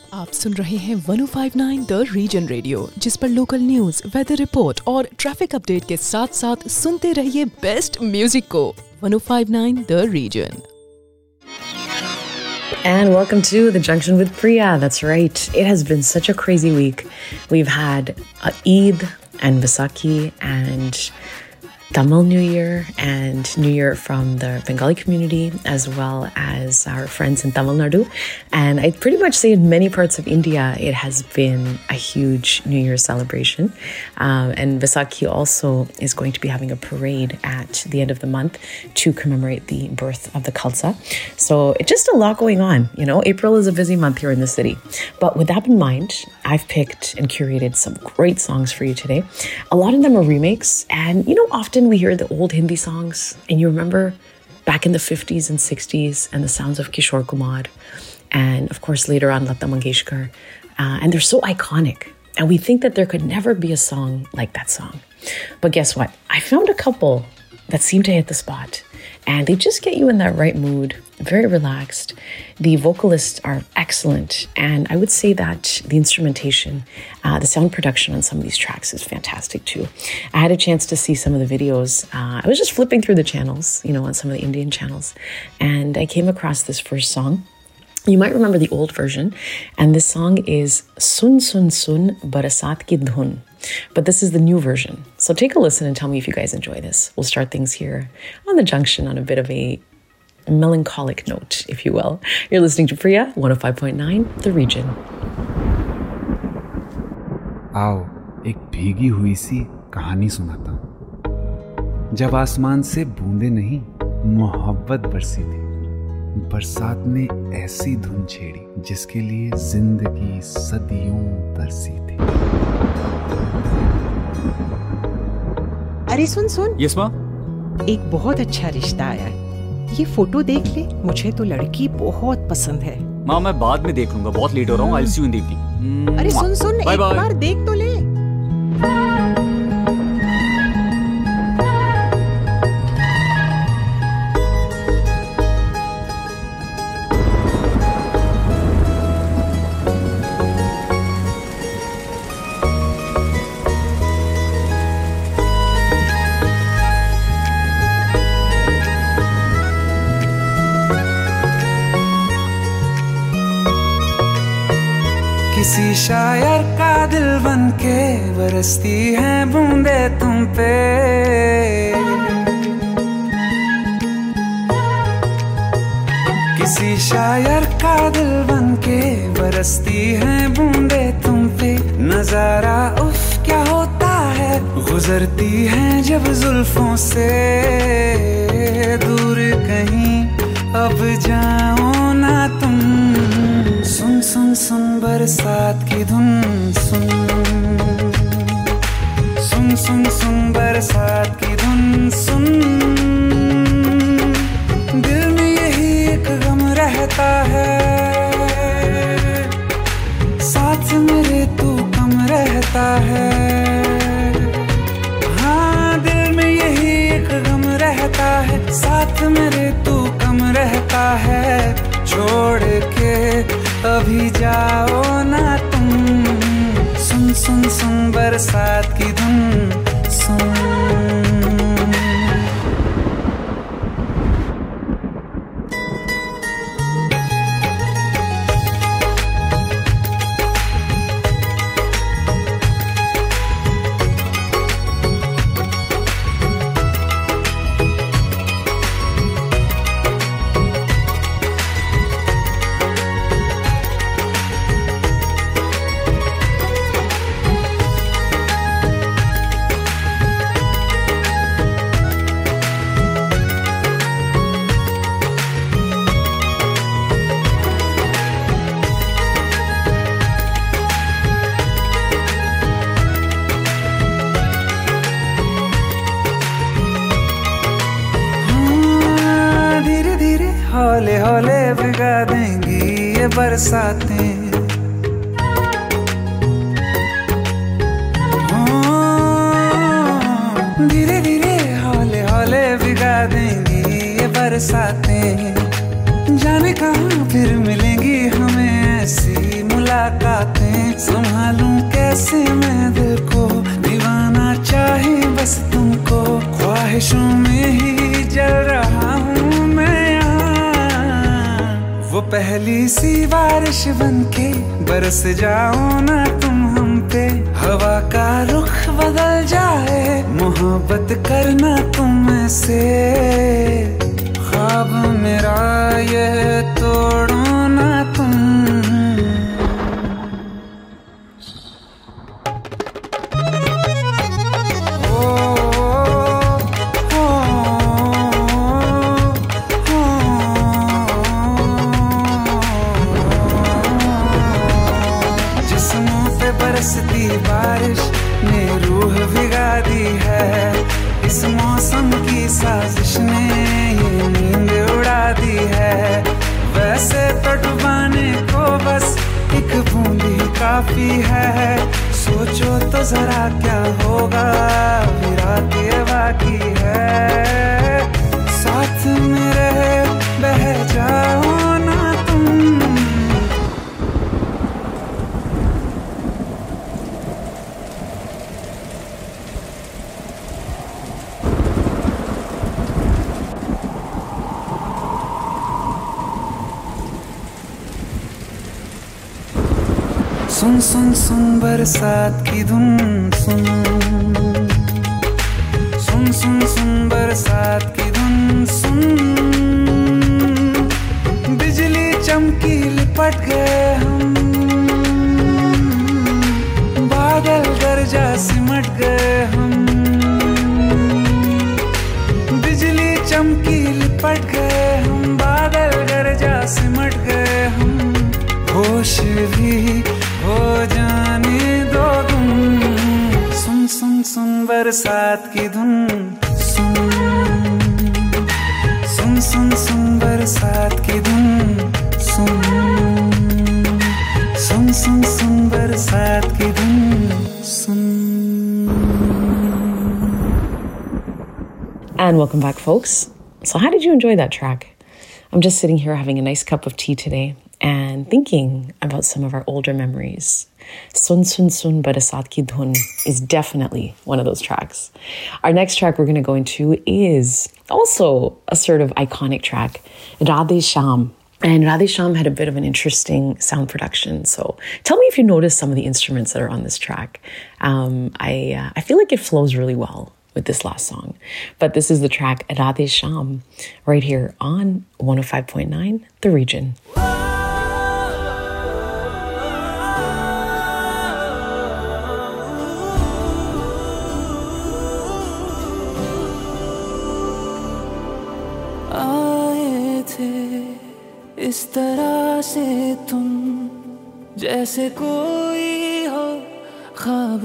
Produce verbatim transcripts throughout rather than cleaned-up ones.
आप सुन रहे हैं one oh five point nine the region radio, जिस पर लोकल न्यूज, वेदर रिपोर्ट और ट्रैफिक अपडेट के साथ साथ सुनते रहिए बेस्ट म्यूजिक को। One oh five point nine the region. And welcome to The Junction with Priya. That's right. It has been such a crazy week. We've had uh, Eid and Vaisakhi and Tamil New Year and New Year from the Bengali community, as well as our friends in Tamil Nadu. And I'd pretty much say in many parts of India, it has been a huge New Year's celebration. Um, and Vaisakhi also is going to be having a parade at the end of the month to commemorate the birth of the Khalsa. So it's just a lot going on. You know, April is a busy month here in the city. But with that in mind, I've picked and curated some great songs for you today. A lot of them are remakes. And, you know, often we hear the old Hindi songs and you remember back in the fifties and sixties and the sounds of Kishore Kumar and of course later on Lata Mangeshkar, uh, and they're so iconic and we think that there could never be a song like that song. But guess what? I found a couple that seem to hit the spot and they just get you in that right mood, very relaxed. The vocalists are excellent and I would say that the instrumentation, uh, the sound production on some of these tracks is fantastic too. I had a chance to see some of the videos. Uh, I was just flipping through the channels, you know, on some of the Indian channels, and I came across this first song. You might remember the old version, and this song is Sun Sun Sun Barasat Ki Dhun. But this is the new version. So take a listen and tell me if you guys enjoy this. We'll start things here on The Junction on a bit of a melancholic note, if you will. You're listening to Priya, one oh five point nine, The Region. आओ एक भीगी हुई सी कहानी सुनाता हूँ। जब आसमान से बूंदे नहीं मोहब्बत बरसी थी, बरसात ने ऐसी धुन छेड़ी जिसके लिए जिंदगी सदियों तरसी थी। अरे सुन सुन। यस माँ। एक बहुत अच्छा रिश्ता आया है, ये फोटो देख ले। मुझे तो लड़की बहुत पसंद है। माँ मैं बाद में देख लूंगा, बहुत लेट हो रहा हूँ। I will see you in the evening. अरे सुन सुन, एक बार देख तो ले। किसी शायर का दिल बन के बरसती हैं बूंदे तुम पे, किसी शायर का दिल बन के बरसती हैं बूंदे तुम पे। नजारा उफ क्या होता है, गुजरती हैं जब जुल्फों से। दूर कहीं अब जाओ ना तुम, सुन सुन सुन बरसात की धुन, सुन सुन सुन सुन बरसात की धुन सुन। दिल में यही एक गम रहता है, साथ मेरे तू कम रहता है। हाँ दिल में यही एक गम रहता है, साथ मेरे तू कम रहता है। छोड़ के अभी जाओ ना तुम, सुन सुन सुन बरसात की धुन सुन। हौले हौले भिगा देंगी ये बरसातें, धीरे धीरे हौले हौले भिगा देंगी ये बरसातें। जाने कहाँ फिर मिलेंगी हमें ऐसी मुलाकातें। मुलाकातें संभालूं कैसे मैं दिल को, दीवाना चाहे बस तुमको, ख्वाहिशों में ही जल रहा हूँ मैं यहाँ। वो पहली सी बारिश बनके बरस जाओ ना तुम हम पे, हवा का रुख बदल जाए, मोहब्बत करना तुम से, ख्वाब मेरा ये तोड़ो ना तुम। बरसती बारिश ने रूह भिगा दी है, इस मौसम की साजिश ने ये नींद उड़ा दी है। वैसे तो डुबाने को बस एक बूंद ही काफी है, सोचो तो जरा क्या होगा, अभी रात ये बाकी है। साथ मेरे बह जाओ ना तुम। सुन सुन सुन बरसात की धुन सुन, सुन सुन सुन बरसात की धुन सुन, बिजली चमकी लिपट गए हम, बादल गरजा सिमट गए हम, बिजली चमकी लिपट गए हम, बादल गरजा सिमट गए हम, होश भी हो जाने दो तुम। सुन सुन सुन बरसात की धुन सुन, सुन सुन सुन बरसात की धुन सुन, सुन सुन सुन बरसात की धुन सुन। And welcome back, folks. So how did you enjoy that track? I'm just sitting here having a nice cup of tea today and thinking about some of our older memories. Sun Sun Sun Barasat Ki Dhun is definitely one of those tracks. Our next track we're going to go into is also a sort of iconic track, Radhe Shyam. And Radhe Shyam had a bit of an interesting sound production. So tell me if you notice some of the instruments that are on this track. Um, I, uh, I feel like it flows really well with this last song. But this is the track Radhe Shyam right here on one oh five point nine The Region. इस तरह से तुम जैसे कोई हो ख्वाब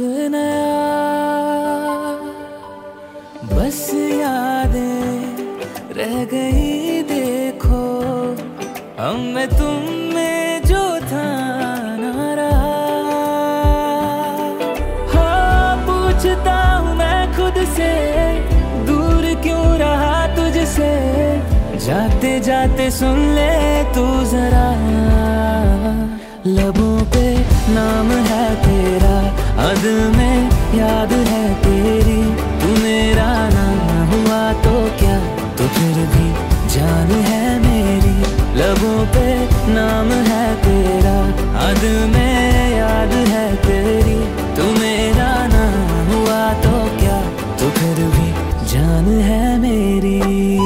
नया, बस यादें रह गई देखो, हम में तुम में जो था ना रहा। हाँ पूछता हूँ मैं खुद से, दूर क्यों रहा तुझसे, जाते जाते सुन ले तू जरा, लबों पे नाम है तेरा, दिल में याद है तेरी, तू मेरा नाम हुआ तो क्या, तो फिर भी जान है मेरी, लबों पे नाम है तेरा, दिल में याद है तेरी, तू मेरा नाम हुआ तो क्या, तो फिर भी जान है मेरी।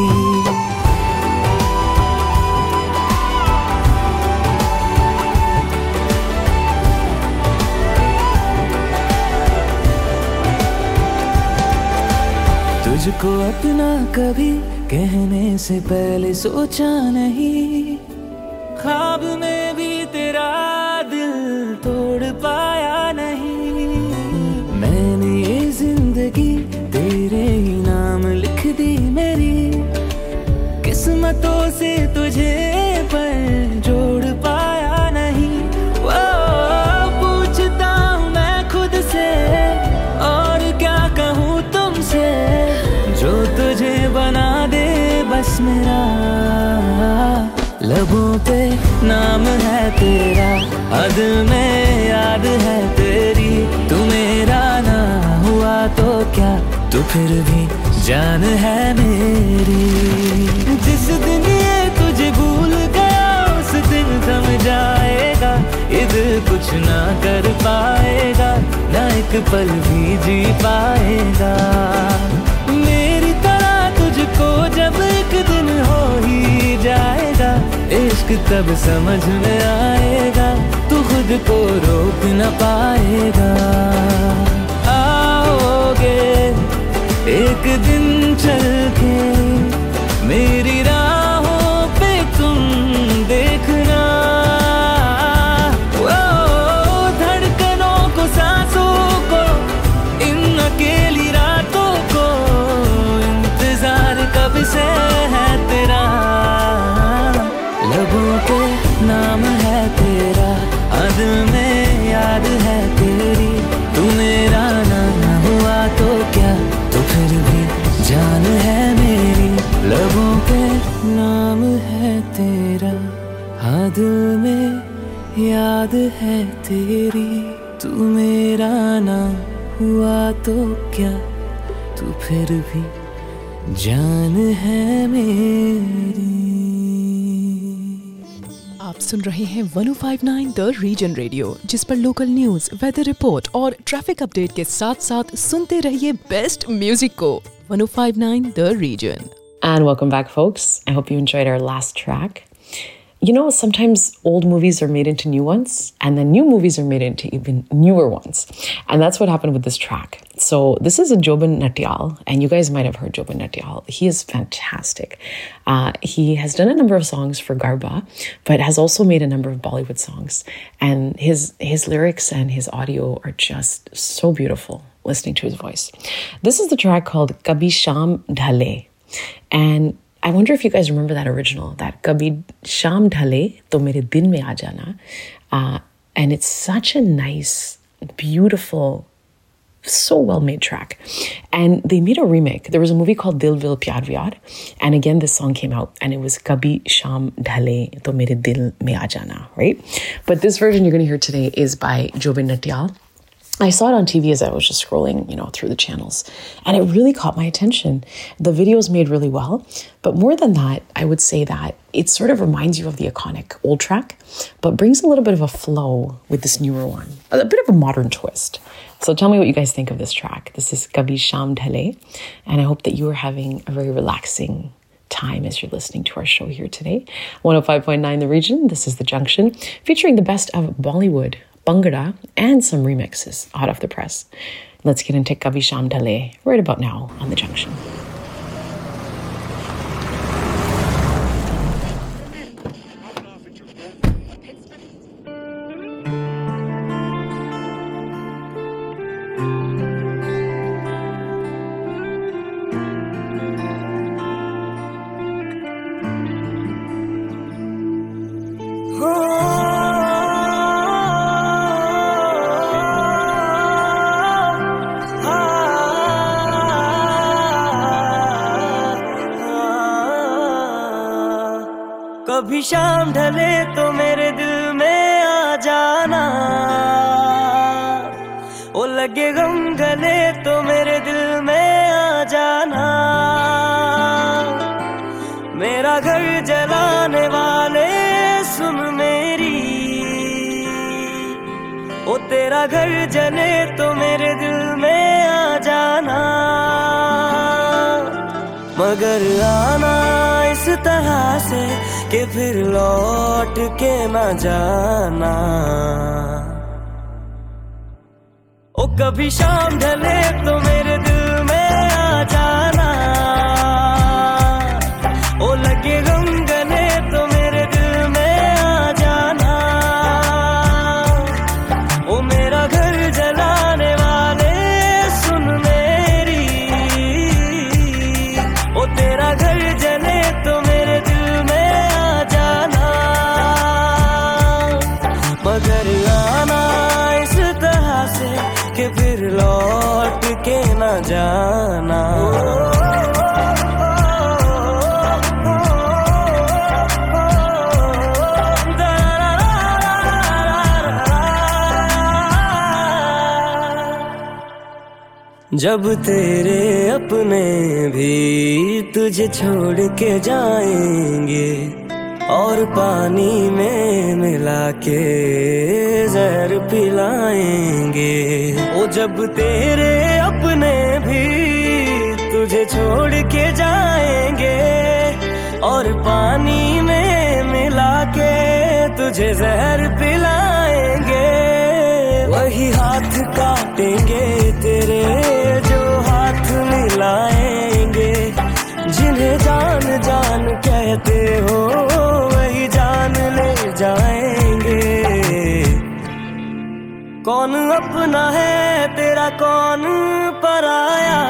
तुझको अपना कभी कहने से पहले सोचा नहीं, ख्वाब में भी तेरा दिल तोड़ पाया नहीं, मैंने ये जिंदगी तेरे ही नाम लिख दी मेरी, किस्मतों से तुझे पर जोड़ पाया नहीं। वो पूछता हूँ मैं खुद से, और क्या कहूँ तुमसे, जो तुझे बना दे बस मेरा, लबों पे नाम है तेरा, हद में याद है तेरी, तू मेरा ना हुआ तो क्या, तू फिर भी जान है मेरी। जिस दिन ये तुझे भूल गया उस दिन थम जाएगा, ये दिल कुछ ना कर पाएगा, ना एक पल भी जी पाएगा। मेरी तरह तुझको जब एक दिन हो ही जाएगा, इश्क तब समझ में आएगा, तू खुद को रोक न पाएगा। आओगे एक दिन चल के मेरी राहों पे तुम देखना, ओ धड़कनों को सांसों को इन अकेली रातों को, इंतजार कब से है तेरा। लबों पे नाम है तेरा, हद में याद है तेरी, तू मेरा ना हुआ तो क्या, तो फिर भी जान है मेरी। लबों पे नाम है तेरा, हाँ दिल में याद है तेरी, तू मेरा ना हुआ तो क्या, तू फिर भी जान है मेरी। आप सुन रहे हैं one oh five point nine the region radio, जिस पर लोकल न्यूज, वेदर रिपोर्ट और ट्रैफिक अपडेट के साथ साथ सुनते रहिए बेस्ट म्यूजिक को। One oh five point nine the region. And welcome back, folks. I hope you enjoyed our last track. You know, sometimes old movies are made into new ones, and then new movies are made into even newer ones. And that's what happened with this track. So this is a Jobin Natyal, and you guys might have heard Jobin Natyal. He is fantastic. Uh, he has done a number of songs for Garba, but has also made a number of Bollywood songs. And his his lyrics and his audio are just so beautiful, listening to his voice. This is the track called Kabhi Sham Dhale. And I wonder if you guys remember that original, that Kabhi Sham Dhale to Mere Din Mein Aa Jana. Uh, and it's such a nice, beautiful, so well-made track. And they made a remake. There was a movie called Dil Vil Pyar Vyar. And again, this song came out and it was Kabhi Sham Dhale to Mere Dil Mein Aa Jana, right? But this version you're going to hear today is by Jobin Natyal. I saw it on T V as I was just scrolling, you know, through the channels, and it really caught my attention. The video is made really well, but more than that, I would say that it sort of reminds you of the iconic old track, but brings a little bit of a flow with this newer one, a bit of a modern twist. So tell me what you guys think of this track. This is Kabhi Sham Dhale, and I hope that you are having a very relaxing time as you're listening to our show here today. one oh five point nine The Region, this is The Junction, featuring the best of Bollywood, Bhangra, and some remixes hot off the press. Let's get into Kabhi Sham Dhale right about now on The Junction. कभी शाम ढले तो मेरे दिल में आ जाना, ओ लगे गम गले तो मेरे दिल में आ जाना। मेरा घर जलाने वाले सुन मेरी, ओ तेरा घर जले तो मेरे दिल में आ जाना। मगर आना इस तरह से कि फिर लौट के ना जाना। ओ कभी शाम ढले तो मेरे दिल में आ जाना, ओ लगे गम गले तो मेरे दिल में आ जाना। ओ मेरा घर जलाने वाले सुन मेरी, ओ तेरा घर जले तो मेरे दिल में आ जाना। मगर आना इस तरह से कि फिर लौट के न जाना। दा जब तेरे अपने भी तुझे छोड़ के जाएंगे और पानी में मिला के जहर पिलाएंगे। ओ जब तेरे अपने भी तुझे छोड़ के जाएंगे और पानी में मिला के तुझे जहर पिलाएंगे, वही हाथ काटेंगे तेरे जो हाथ मिलाएंगे। जिन्हें जान जान कहते हो वही जान ले जाएंगे। कौन अपना है तेरा कौन पराया,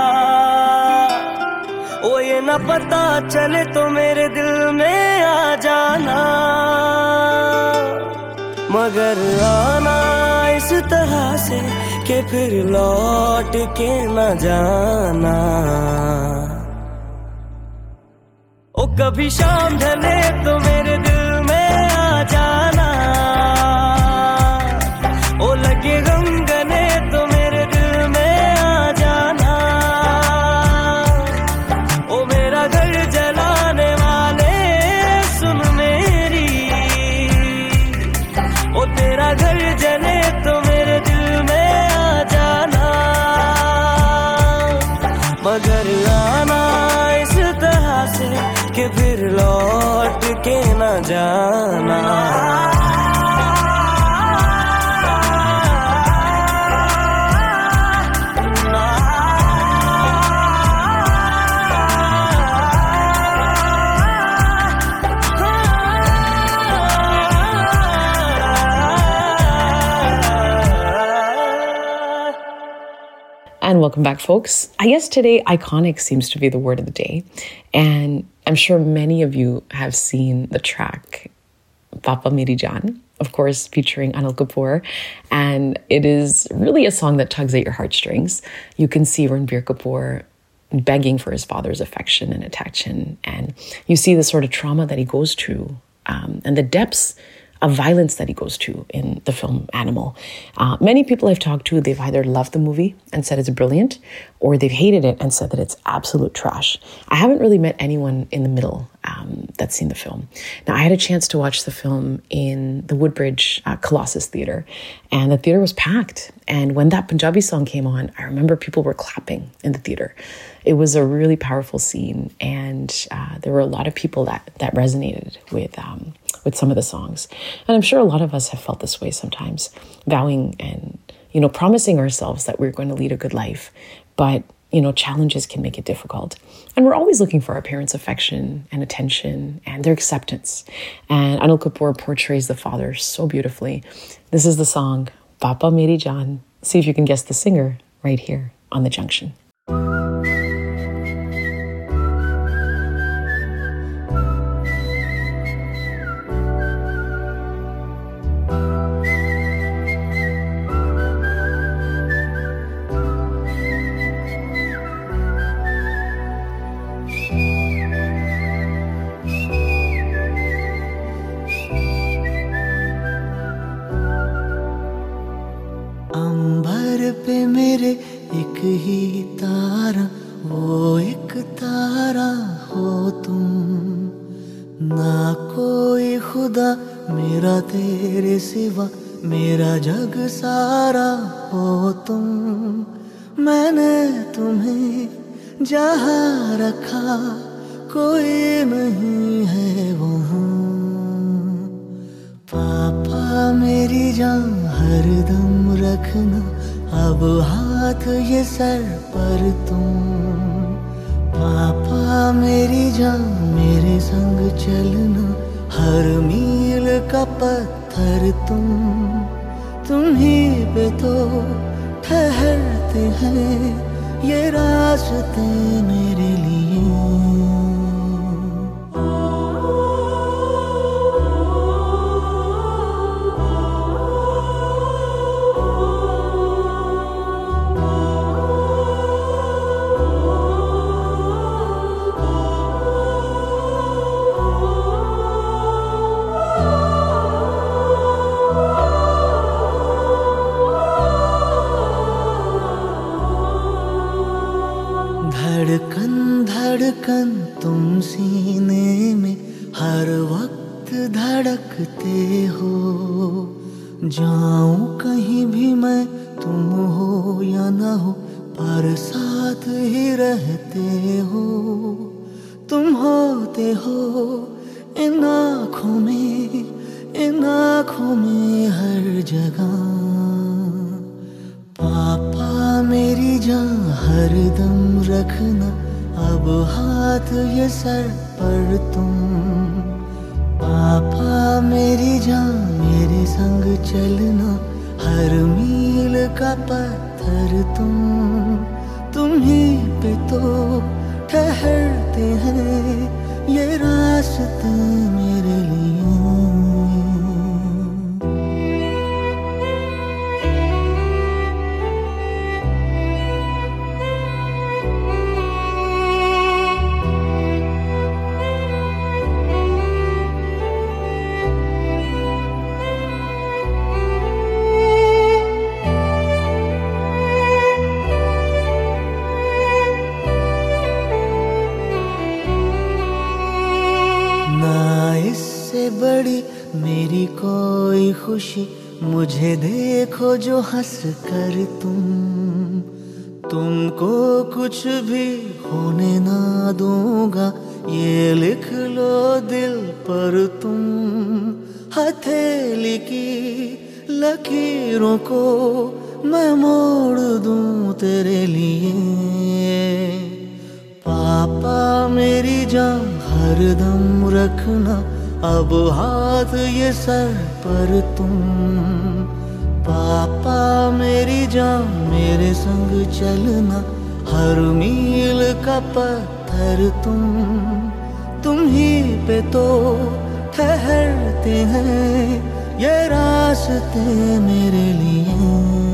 ओ ये न पता चले तो मेरे दिल में आ जाना, मगर आना इस तरह से कि फिर लौट के न जाना। ओ कभी शाम ढले तो मेरे दिल में आ जाना, ओ लगे गम गने तो मेरे दिल में आ जाना। ओ मेरा घर जलाने वाले सुन मेरी, ओ तेरा घर जले तो मेरे दिल में आ जाना, मगर आना इस तरह से कि फिर लौट के न जाना। And welcome back, folks. I guess today iconic seems to be the word of the day. And I'm sure many of you have seen the track Papa Meri Jaan, of course, featuring Anil Kapoor. And it is really a song that tugs at your heartstrings. You can see Ranbir Kapoor begging for his father's affection and attention. And you see the sort of trauma that he goes through um, and the depths of violence that he goes to in the film Animal. Uh, many people I've talked to, they've either loved the movie and said it's brilliant, or they've hated it and said that it's absolute trash. I haven't really met anyone in the middle um, that's seen the film. Now, I had a chance to watch the film in the Woodbridge uh, Colossus Theatre, and the theatre was packed. And when that Punjabi song came on, I remember people were clapping in the theatre. It was a really powerful scene, and uh, there were a lot of people that that resonated with um, with some of the songs. And I'm sure a lot of us have felt this way sometimes, vowing and, you know, promising ourselves that we're going to lead a good life. But, you know, challenges can make it difficult. And we're always looking for our parents' affection and attention and their acceptance. And Anil Kapoor portrays the father so beautifully. This is the song, Papa Meri Jaan. See if you can guess the singer right here on The Junction. पे मेरे एक ही तारा, वो एक तारा हो तुम, ना कोई खुदा मेरा तेरे सिवा, मेरा जग सारा हो तुम। मैंने तुम्हें जहाँ रखा कोई नहीं है वहाँ, पापा मेरी जान हरदम रखना अब हाथ ये सर पर तुम। पापा मेरी जान मेरे संग चलना हर मील का पत्थर तुम। तुम्हीं पे तो ठहरते हैं ये रास्ते मेरे लिए। धड़कन तुम सीने में हर वक्त धड़कते हो। जाऊं कहीं भी मैं तुम हो या न हो, पर साथ ही रहते हो। तुम होते हो इन आँखों में, इन आँखों में हर जगह। पापा मेरी जान हर दम रखना, अब हाथ ये सर पर तुम। पापा मेरी जान मेरे संग चलना, हर मील का पत्थर तुम। तुम्हीं पे तो ठहरते हैं ये रास्ते मेरे लिए। बड़ी मेरी कोई खुशी, मुझे देखो जो हंस कर तुम। तुमको कुछ भी होने ना दूंगा, ये लिख लो दिल पर तुम। हथेली की लकीरों को मैं मोड़ दूं तेरे लिए। पापा मेरी जान हर दम रखना, अब हाथ ये सर पर तुम। पापा मेरी जान मेरे संग चलना, हर मील का पत्थर तुम। तुम ही पे तो ठहरते हैं ये रास्ते मेरे लिए।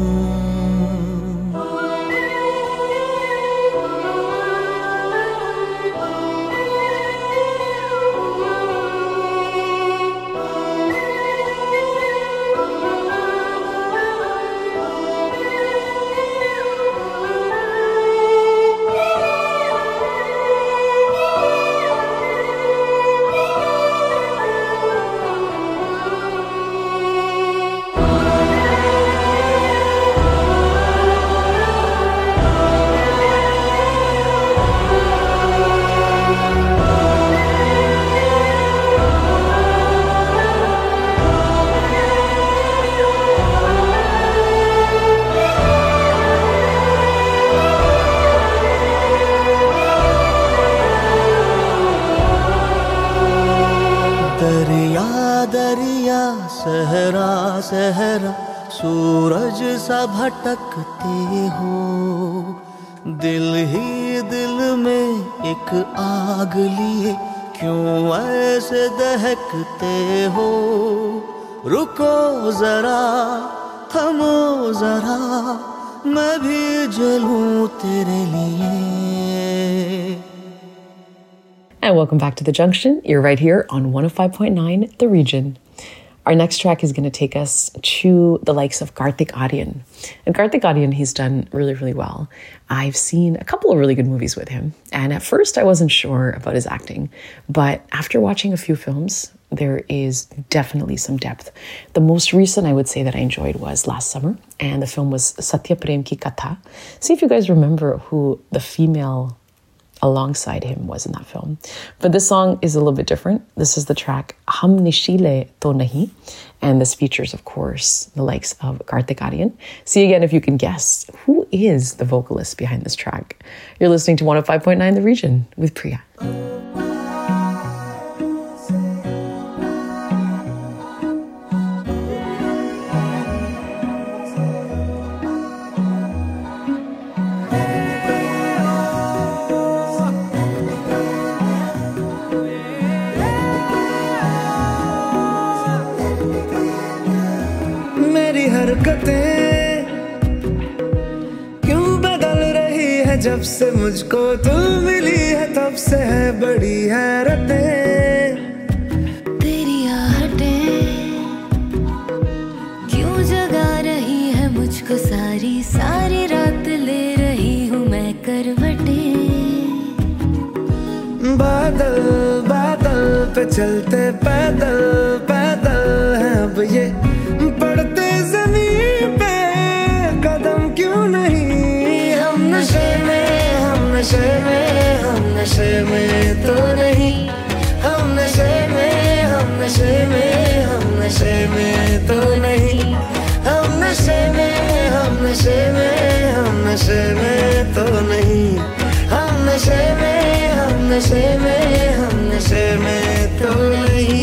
सहरा सहरा सूरज सा भटकते हो। दिल ही दिल में एक आग लिए क्यों ऐसे दहकते हो। रुको जरा थमो जरा मैं भी जलूं तेरे लिए। And welcome back to The Junction. You're right here on one oh five point nine The Region. Our next track is going to take us to the likes of Karthik Aaryan. And Karthik Aaryan, he's done really, really well. I've seen a couple of really good movies with him. And at first I wasn't sure about his acting. But after watching a few films, there is definitely some depth. The most recent I would say that I enjoyed was last summer. And the film was Satya Prem Ki Katha. See if you guys remember who the female alongside him was in that film. But this song is a little bit different. This is the track Hum Nishile To Nahi, and this features, of course, the likes of Karthik Aaryan. See again if you can guess who is the vocalist behind this track. You're listening to one oh five point nine The Region with Priya. क्यों बदल रही है जब से मुझको तुम मिली है तब से है बड़ी हैरतें। तेरी आहटें क्यों जगा रही है मुझको सारी सारी रात ले रही हूँ मैं करवटें। बादल बादल पे चलते पैदल पैदल हैं अब ये पड़ते जमीन पे कदम क्यों नहीं हम नशे में हम नशे में हम नशे में तो नहीं हम नशे में हम नशे में हम नशे में तो नहीं हम नशे में हम नशे में हम नशे में तो नहीं हम नशे में हम नशे में हम नशे में तो नहीं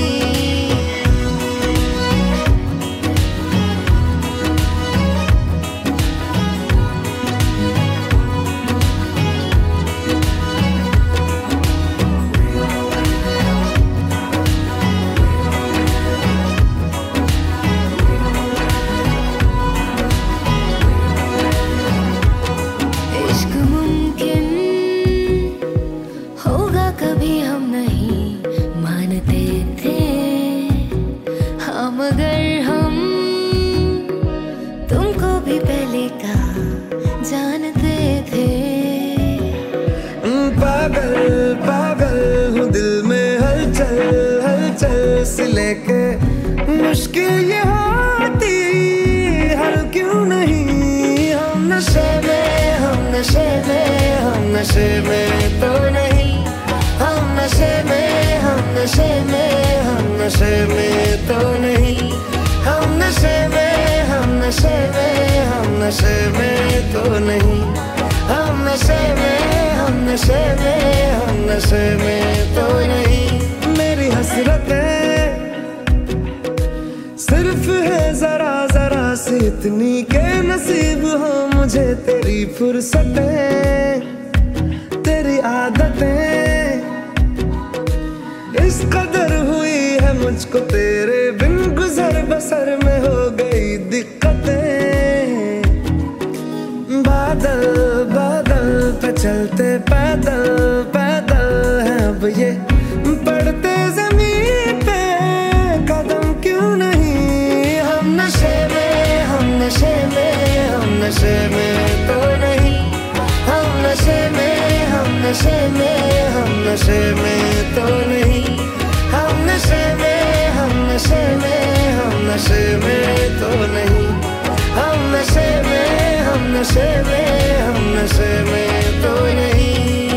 लेके मुश्किल ये होती हल क्यों नहीं हम नशे में हम नशे में हम नशे में तो नहीं हम नशे में हम नशे में हम नशे में तो नहीं हम नशे में हम नशे में हम नशे में तो नहीं हम नशे में हम नशे में हम नशे में तो नहीं मेरी हसरतें सिर्फ है जरा जरा से इतनी के नसीब हो मुझे तेरी फुर्सतें तेरी आदतें इस कदर हुई है मुझको तेरे बिन गुजर बसर में हो गई दिक्कतें बादल बादल पे चलते पैदल पैदल हैं अब ये पड़ते जमीन पे कदम क्यों नहीं हम नशे में हम नशे में हम नशे में तो नहीं हम नशे में हम नशे में हम नशे में तो नहीं हम नशे में हम नशे में हम नशे में तो नहीं हम नशे में हम नशे में हम नशे में तो नहीं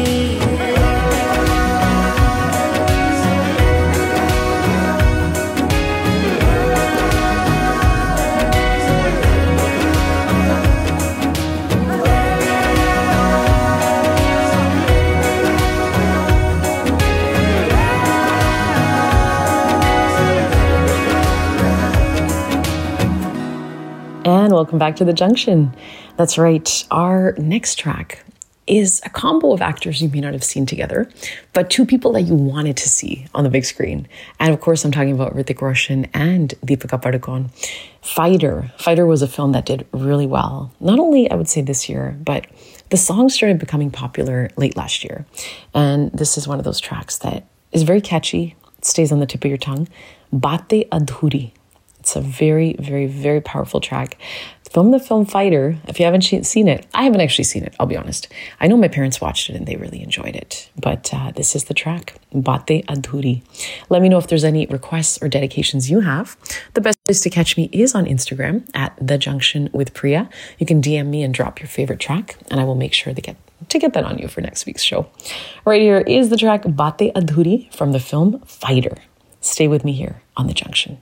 And welcome back to The Junction. That's right. Our next track is a combo of actors you may not have seen together, but two people that you wanted to see on the big screen. And of course, I'm talking about Hrithik Roshan and Deepika Padukone. Fighter. Fighter was a film that did really well. Not only, I would say, this year, but the song started becoming popular late last year. And this is one of those tracks that is very catchy. It stays on the tip of your tongue. Baatein Adhuri. It's a very, very, very powerful track from the film Fighter. If you haven't seen it, I haven't actually seen it, I'll be honest. I know my parents watched it and they really enjoyed it. But uh, this is the track, Baatein Adhuri. Let me know if there's any requests or dedications you have. The best place to catch me is on Instagram at The Junction with Priya. You can D M me and drop your favorite track, and I will make sure to get to get that on you for next week's show. Right here is the track Baatein Adhuri from the film Fighter. Stay with me here on The Junction.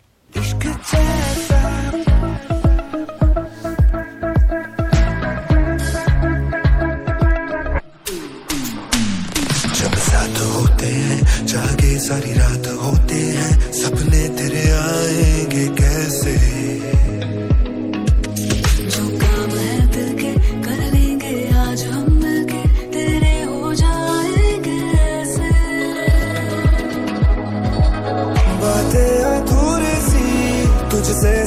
जागे सारी रात होते हैं सपने तेरे आएंगे कैसे जो काम है दिल के कर लेंगे आज हम मिलके तेरे हो जाएंगे ऐसे बातें अधूरी सी तुझसे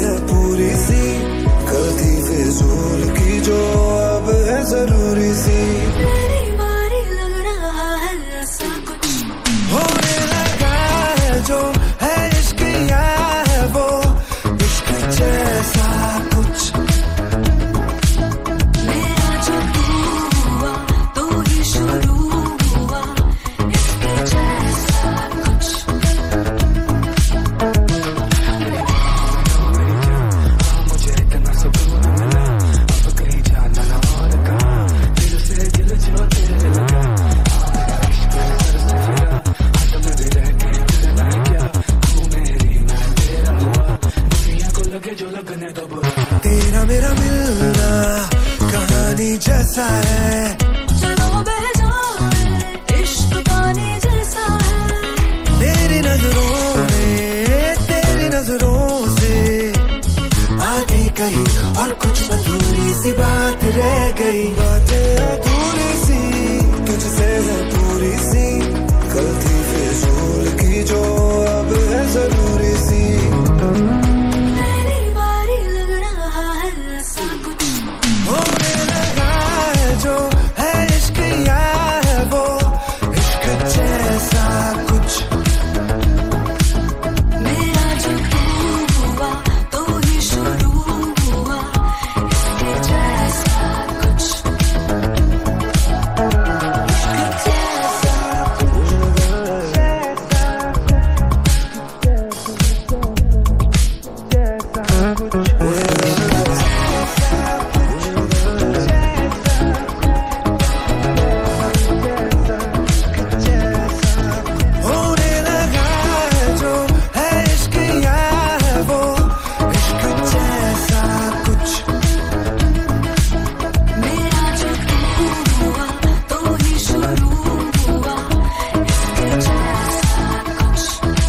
तेरा मेरा मिलना कहानी जैसा है, चलो बह जाए इश्क पानी जैसा है। तेरी नजरों ने तेरी नजरों से आगे कही और कुछ अधूरी सी बात रह गई, बातें अधूरी सी तुझसे है पूरी सी, गलती फिजूल की जो अब है जरूरी सी। मेरी बारी लग रहा है ऐसा कुछ होने लगा है जो है इश्क या है वो इश्क जैसा कुछ। मेरा जो तू हुआ तो ही शुरू हुआ इसके जैसा कुछ, इसके होने लगा है जो है इश्क या है वो इश्क जैसा कुछ। मेरा जो तू हुआ तो ही शुरू हुआ इसके जैसा कुछ।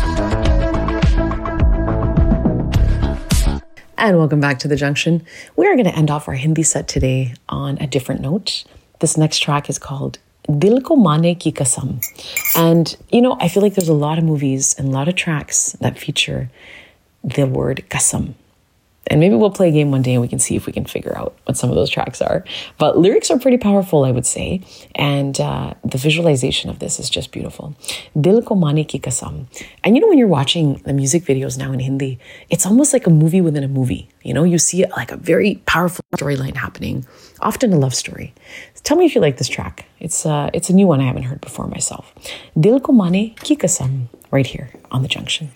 And welcome back to The Junction. We are going to end off our Hindi set today on a different note. This next track is called Dil Ko Mane Ki Kasam. And, you know, I feel like there's a lot of movies and a lot of tracks that feature the word kasam. And maybe we'll play a game one day and we can see if we can figure out what some of those tracks are. But lyrics are pretty powerful, I would say. And uh, the visualization of this is just beautiful. Dil ko mane ki kasam. And you know, when you're watching the music videos now in Hindi, it's almost like a movie within a movie. You know, you see like a very powerful storyline happening, often a love story. Tell me if you like this track. It's, uh, it's a new one I haven't heard before myself. Dil ko mane ki kasam, right here on The Junction.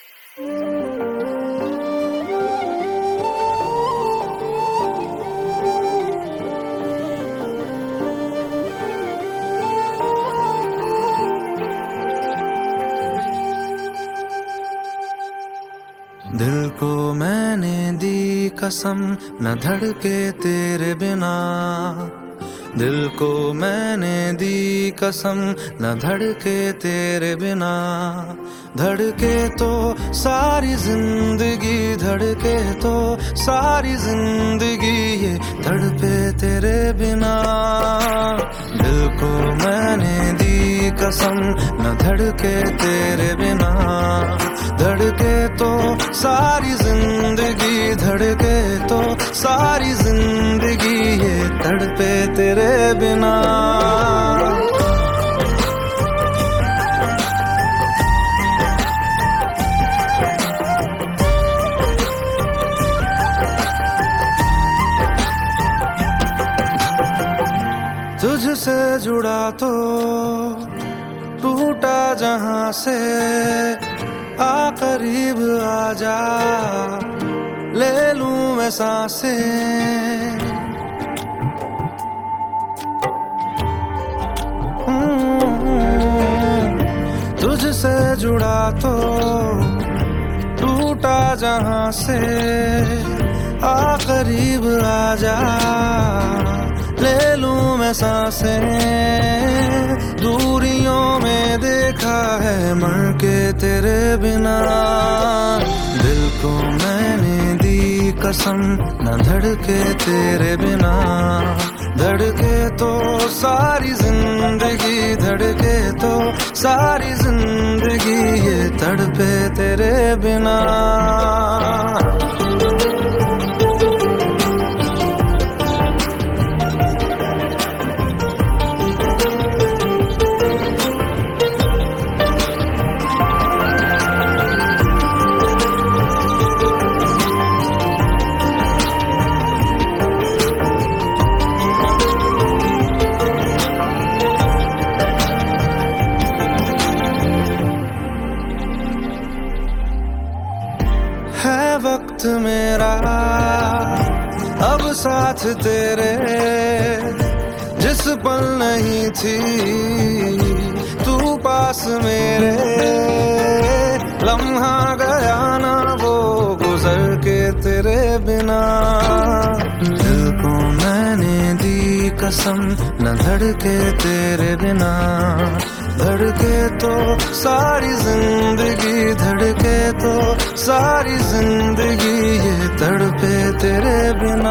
दिल को मैंने दी कसम न धड़के तेरे बिना, दिल को मैंने दी कसम न धड़के तेरे बिना, धड़के तो सारी जिंदगी, धड़के तो सारी जिंदगी ये धड़पे तेरे बिना। दिल को मैंने दी कसम न धड़के तेरे बिना, धड़के तो सारी जिंदगी, धड़के तो सारी जिंदगी ये तड़पे तेरे बिना। तुझसे जुड़ा तो टूटा जहां से, आ करीब आ जा ले लूं मैं सांसें, तुझसे जुड़ा तो टूटा जहां से, आ करीब आ जा ले लूं मैं सांसें, दूरियों में देखा है मर के तेरे बिना। दिल को मैंने दी कसम न धड़के तेरे बिना, धड़के तो सारी जिंदगी, धड़के तो सारी जिंदगी ये तड़पे तेरे बिना। वक्त मेरा अब साथ तेरे, जिस पल नहीं थी तू पास मेरे, लम्हा गया ना वो गुजर के तेरे बिना। कसम न धड़के तेरे बिना, धड़के तो सारी जिंदगी, धड़के तो सारी जिंदगी, ये तड़पे तेरे बिना।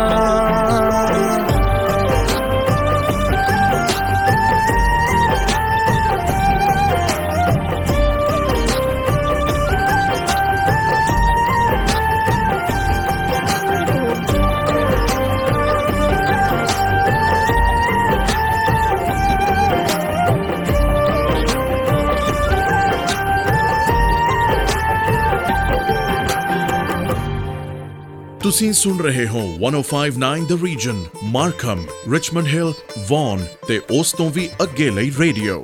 ਤੁਸੀਂ ਸੁਣ ਰਹੇ ਹੋ one oh five point nine the region, Markham, Richmond Hill, Vaughan ते ਉਸ ਤੋਂ ਵੀ ਅੱਗੇ ਲਈ रेडियो।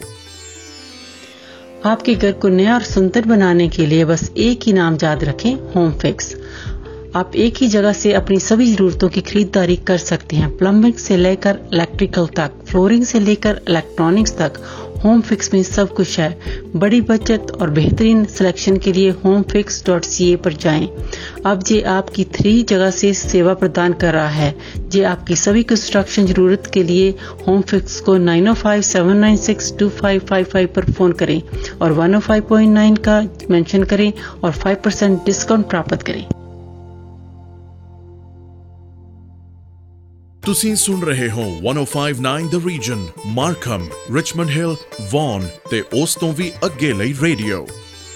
आपके घर को नया और सुंदर बनाने के लिए बस एक ही नाम याद रखें, होम फिक्स। आप एक ही जगह से अपनी सभी जरूरतों की खरीदारी कर सकते हैं। प्लम्बिंग से लेकर इलेक्ट्रिकल तक, फ्लोरिंग से लेकर इलेक्ट्रॉनिक्स तक, होम फिक्स में सब कुछ है। बड़ी बचत और बेहतरीन सिलेक्शन के लिए Home Fix dot C A पर जाएं। अब ये आपकी थ्री जगह से सेवा प्रदान कर रहा है। ये आपकी सभी कंस्ट्रक्शन जरूरत के लिए होम फिक्स को nine oh five, seven nine six, two five five five पर फोन करें और one oh five point nine का मेंशन करें और five percent डिस्काउंट प्राप्त करें। ਤੁਸੀਂ ਸੁਣ ਰਹੇ ਹੋ one oh five point nine the region, Markham, Richmond Hill, Vaughan ते ਉਸ ਤੋਂ ਵੀ ਅੱਗੇ ਲਈ radio.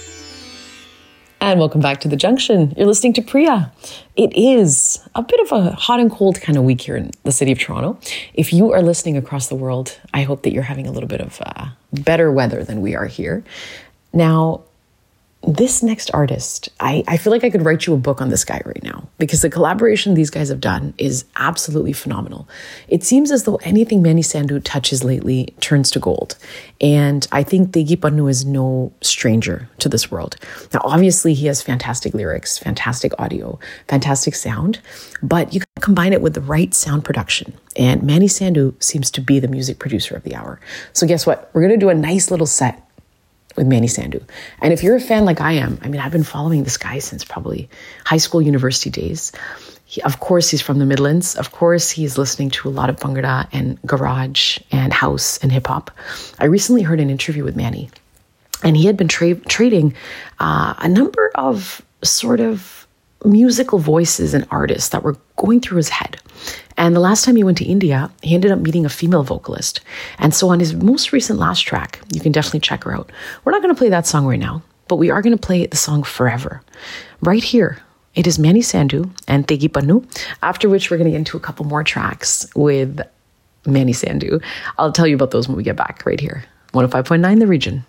And welcome back to The Junction. You're listening to Priya. It is a bit of a hot and cold kind of week here in the city of Toronto. If you are listening across the world, I hope that you're having a little bit of uh, better weather than we are here. Now, this next artist, I, I feel like I could write you a book on this guy right now, because the collaboration these guys have done is absolutely phenomenal. It seems as though anything Manny Sandhu touches lately turns to gold. And I think Tegi Pannu is no stranger to this world. Now, obviously, he has fantastic lyrics, fantastic audio, fantastic sound, but you can combine it with the right sound production. And Manny Sandhu seems to be the music producer of the hour. So guess what? We're going to do a nice little set with Manny Sandhu. And if you're a fan like I am, I mean, I've been following this guy since probably high school, university days. He, of course, he's from the Midlands. Of course, he's listening to a lot of Bhangra and garage and house and hip hop. I recently heard an interview with Manny, and he had been tra- trading uh, a number of sort of musical voices and artists that were going through his head. And the last time he went to India, he ended up meeting a female vocalist. And so on his most recent last track, you can definitely check her out. We're not going to play that song right now, but we are going to play the song Forever. Right here, it is Manny Sandhu and Tegi Pannu, after which we're going to get into a couple more tracks with Manny Sandhu. I'll tell you about those when we get back right here. one oh five point nine The Region.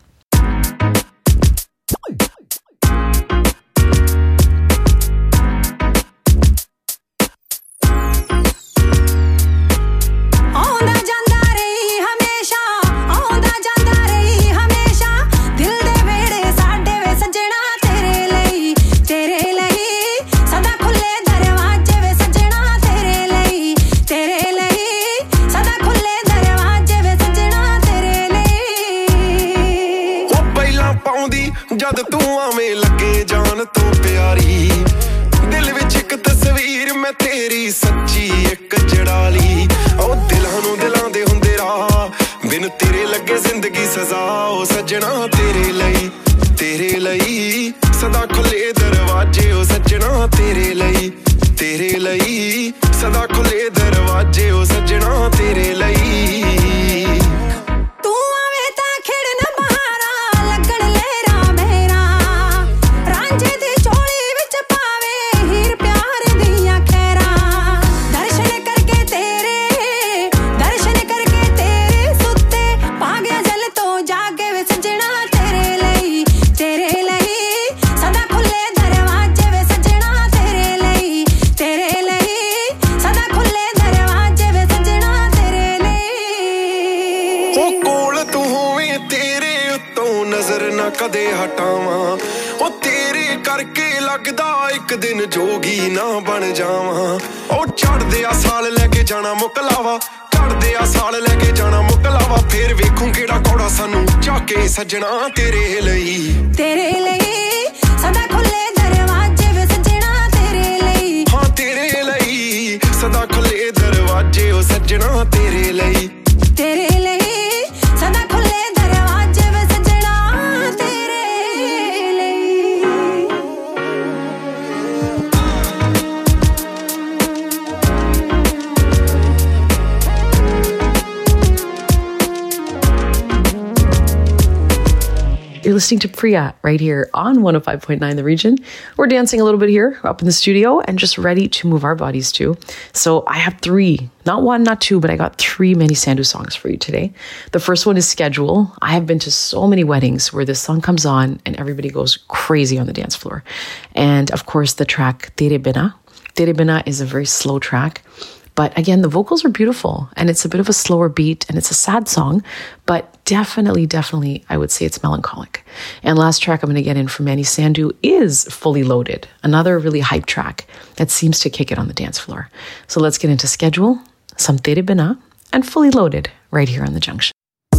ਜਦ ਤੂੰ ਆਵੇਂ ਲੱਗੇ ਜਾਨ ਤੋਂ ਪਿਆਰੀ, ਦਿਲ ਵਿੱਚ ਇੱਕ ਤਸਵੀਰ ਮੈਂ ਤੇਰੀ ਸੱਚੀ ਇੱਕ ਜੜਾ ਲਈ। ਉਹ ਦਿਲਾਂ ਨੂੰ ਦਿਲਾਂ ਦੇ ਹੁੰਦੇ ਰਾਹ, ਬਿਨ ਤੇਰੇ ਲੱਗੇ ਜ਼ਿੰਦਗੀ ਸਜ਼ਾ। ਉਹ ਸੱਜਣਾ ਤੇਰੇ ਲਈ, ਤੇਰੇ ਲਈ ਸਦਾ ਖੁੱਲੇ ਦਰਵਾਜ਼ੇ। ਉਹ ਸੱਜਣਾ ਤੇਰੇ ਲਈ, ਤੇਰੇ ਲਈ ਸਦਾ ਖੁੱਲੇ ਦਰਵਾਜ਼ੇ। ਉਹ ਸੱਜਣਾ ਤੇਰੇ ਲਈ। ਕਦੇ ਹਟਾਵਾਂ ਉਹ ਤੇਰੇ ਕਰਕੇ ਲੱਗਦਾ ਇੱਕ ਦਿਨ ਜੋਗੀ ਨਾ ਬਣ ਜਾਵਾਂ। ਉਹ ਚੜਦੇ ਆ ਸਾਲ ਲੈ ਕੇ ਜਾਣਾ ਮੁਕਲਾਵਾ, ਚੜਦੇ ਆ ਸਾਲ ਲੈ ਕੇ ਜਾਣਾ ਮੁਕਲਾਵਾ। ਫੇਰ ਵੇਖੂੰ ਕਿਹੜਾ ਕੌੜਾ ਸਾਨੂੰ ਜਾ ਕੇ ਸੱਜਣਾ ਤੇਰੇ ਲਈ, ਤੇਰੇ ਲਈ ਸਦਾ ਖੁੱਲੇ ਦਰਵਾਜ਼ੇ ਵੇ ਸੱਜਣਾ ਤੇਰੇ ਲਈ। ਹਾਂ ਤੇਰੇ ਲਈ ਸਦਾ ਖੁੱਲੇ ਦਰਵਾਜ਼ੇ। ਵੱਜੇ ਉਹ ਸੱਜਣਾ ਤੇਰੇ ਲਈ ਤੇਰੇ ਲਈ ਸਦਾ ਖੁੱਲੇ ਦਰਵਾਜ਼ੇ ਵੇ ਸੱਜਣਾ ਤੇਰੇ ਲਈ You're listening to Priya right here on one oh five point nine The Region. We're dancing a little bit here up in the studio and just ready to move our bodies too. So I have three, not one, not two, but I got three Manny Sandhu songs for you today. The first one is Schedule. I have been to so many weddings where this song comes on and everybody goes crazy on the dance floor. And of course the track Tere Bina. Tere Bina is a very slow track. But again, the vocals are beautiful and it's a bit of a slower beat and it's a sad song, but definitely, definitely, I would say it's melancholic. And last track I'm going to get in from Manny Sandhu is Fully Loaded, another really hype track that seems to kick it on the dance floor. So let's get into Schedule, some Tere Bina, and Fully Loaded right here on The Junction.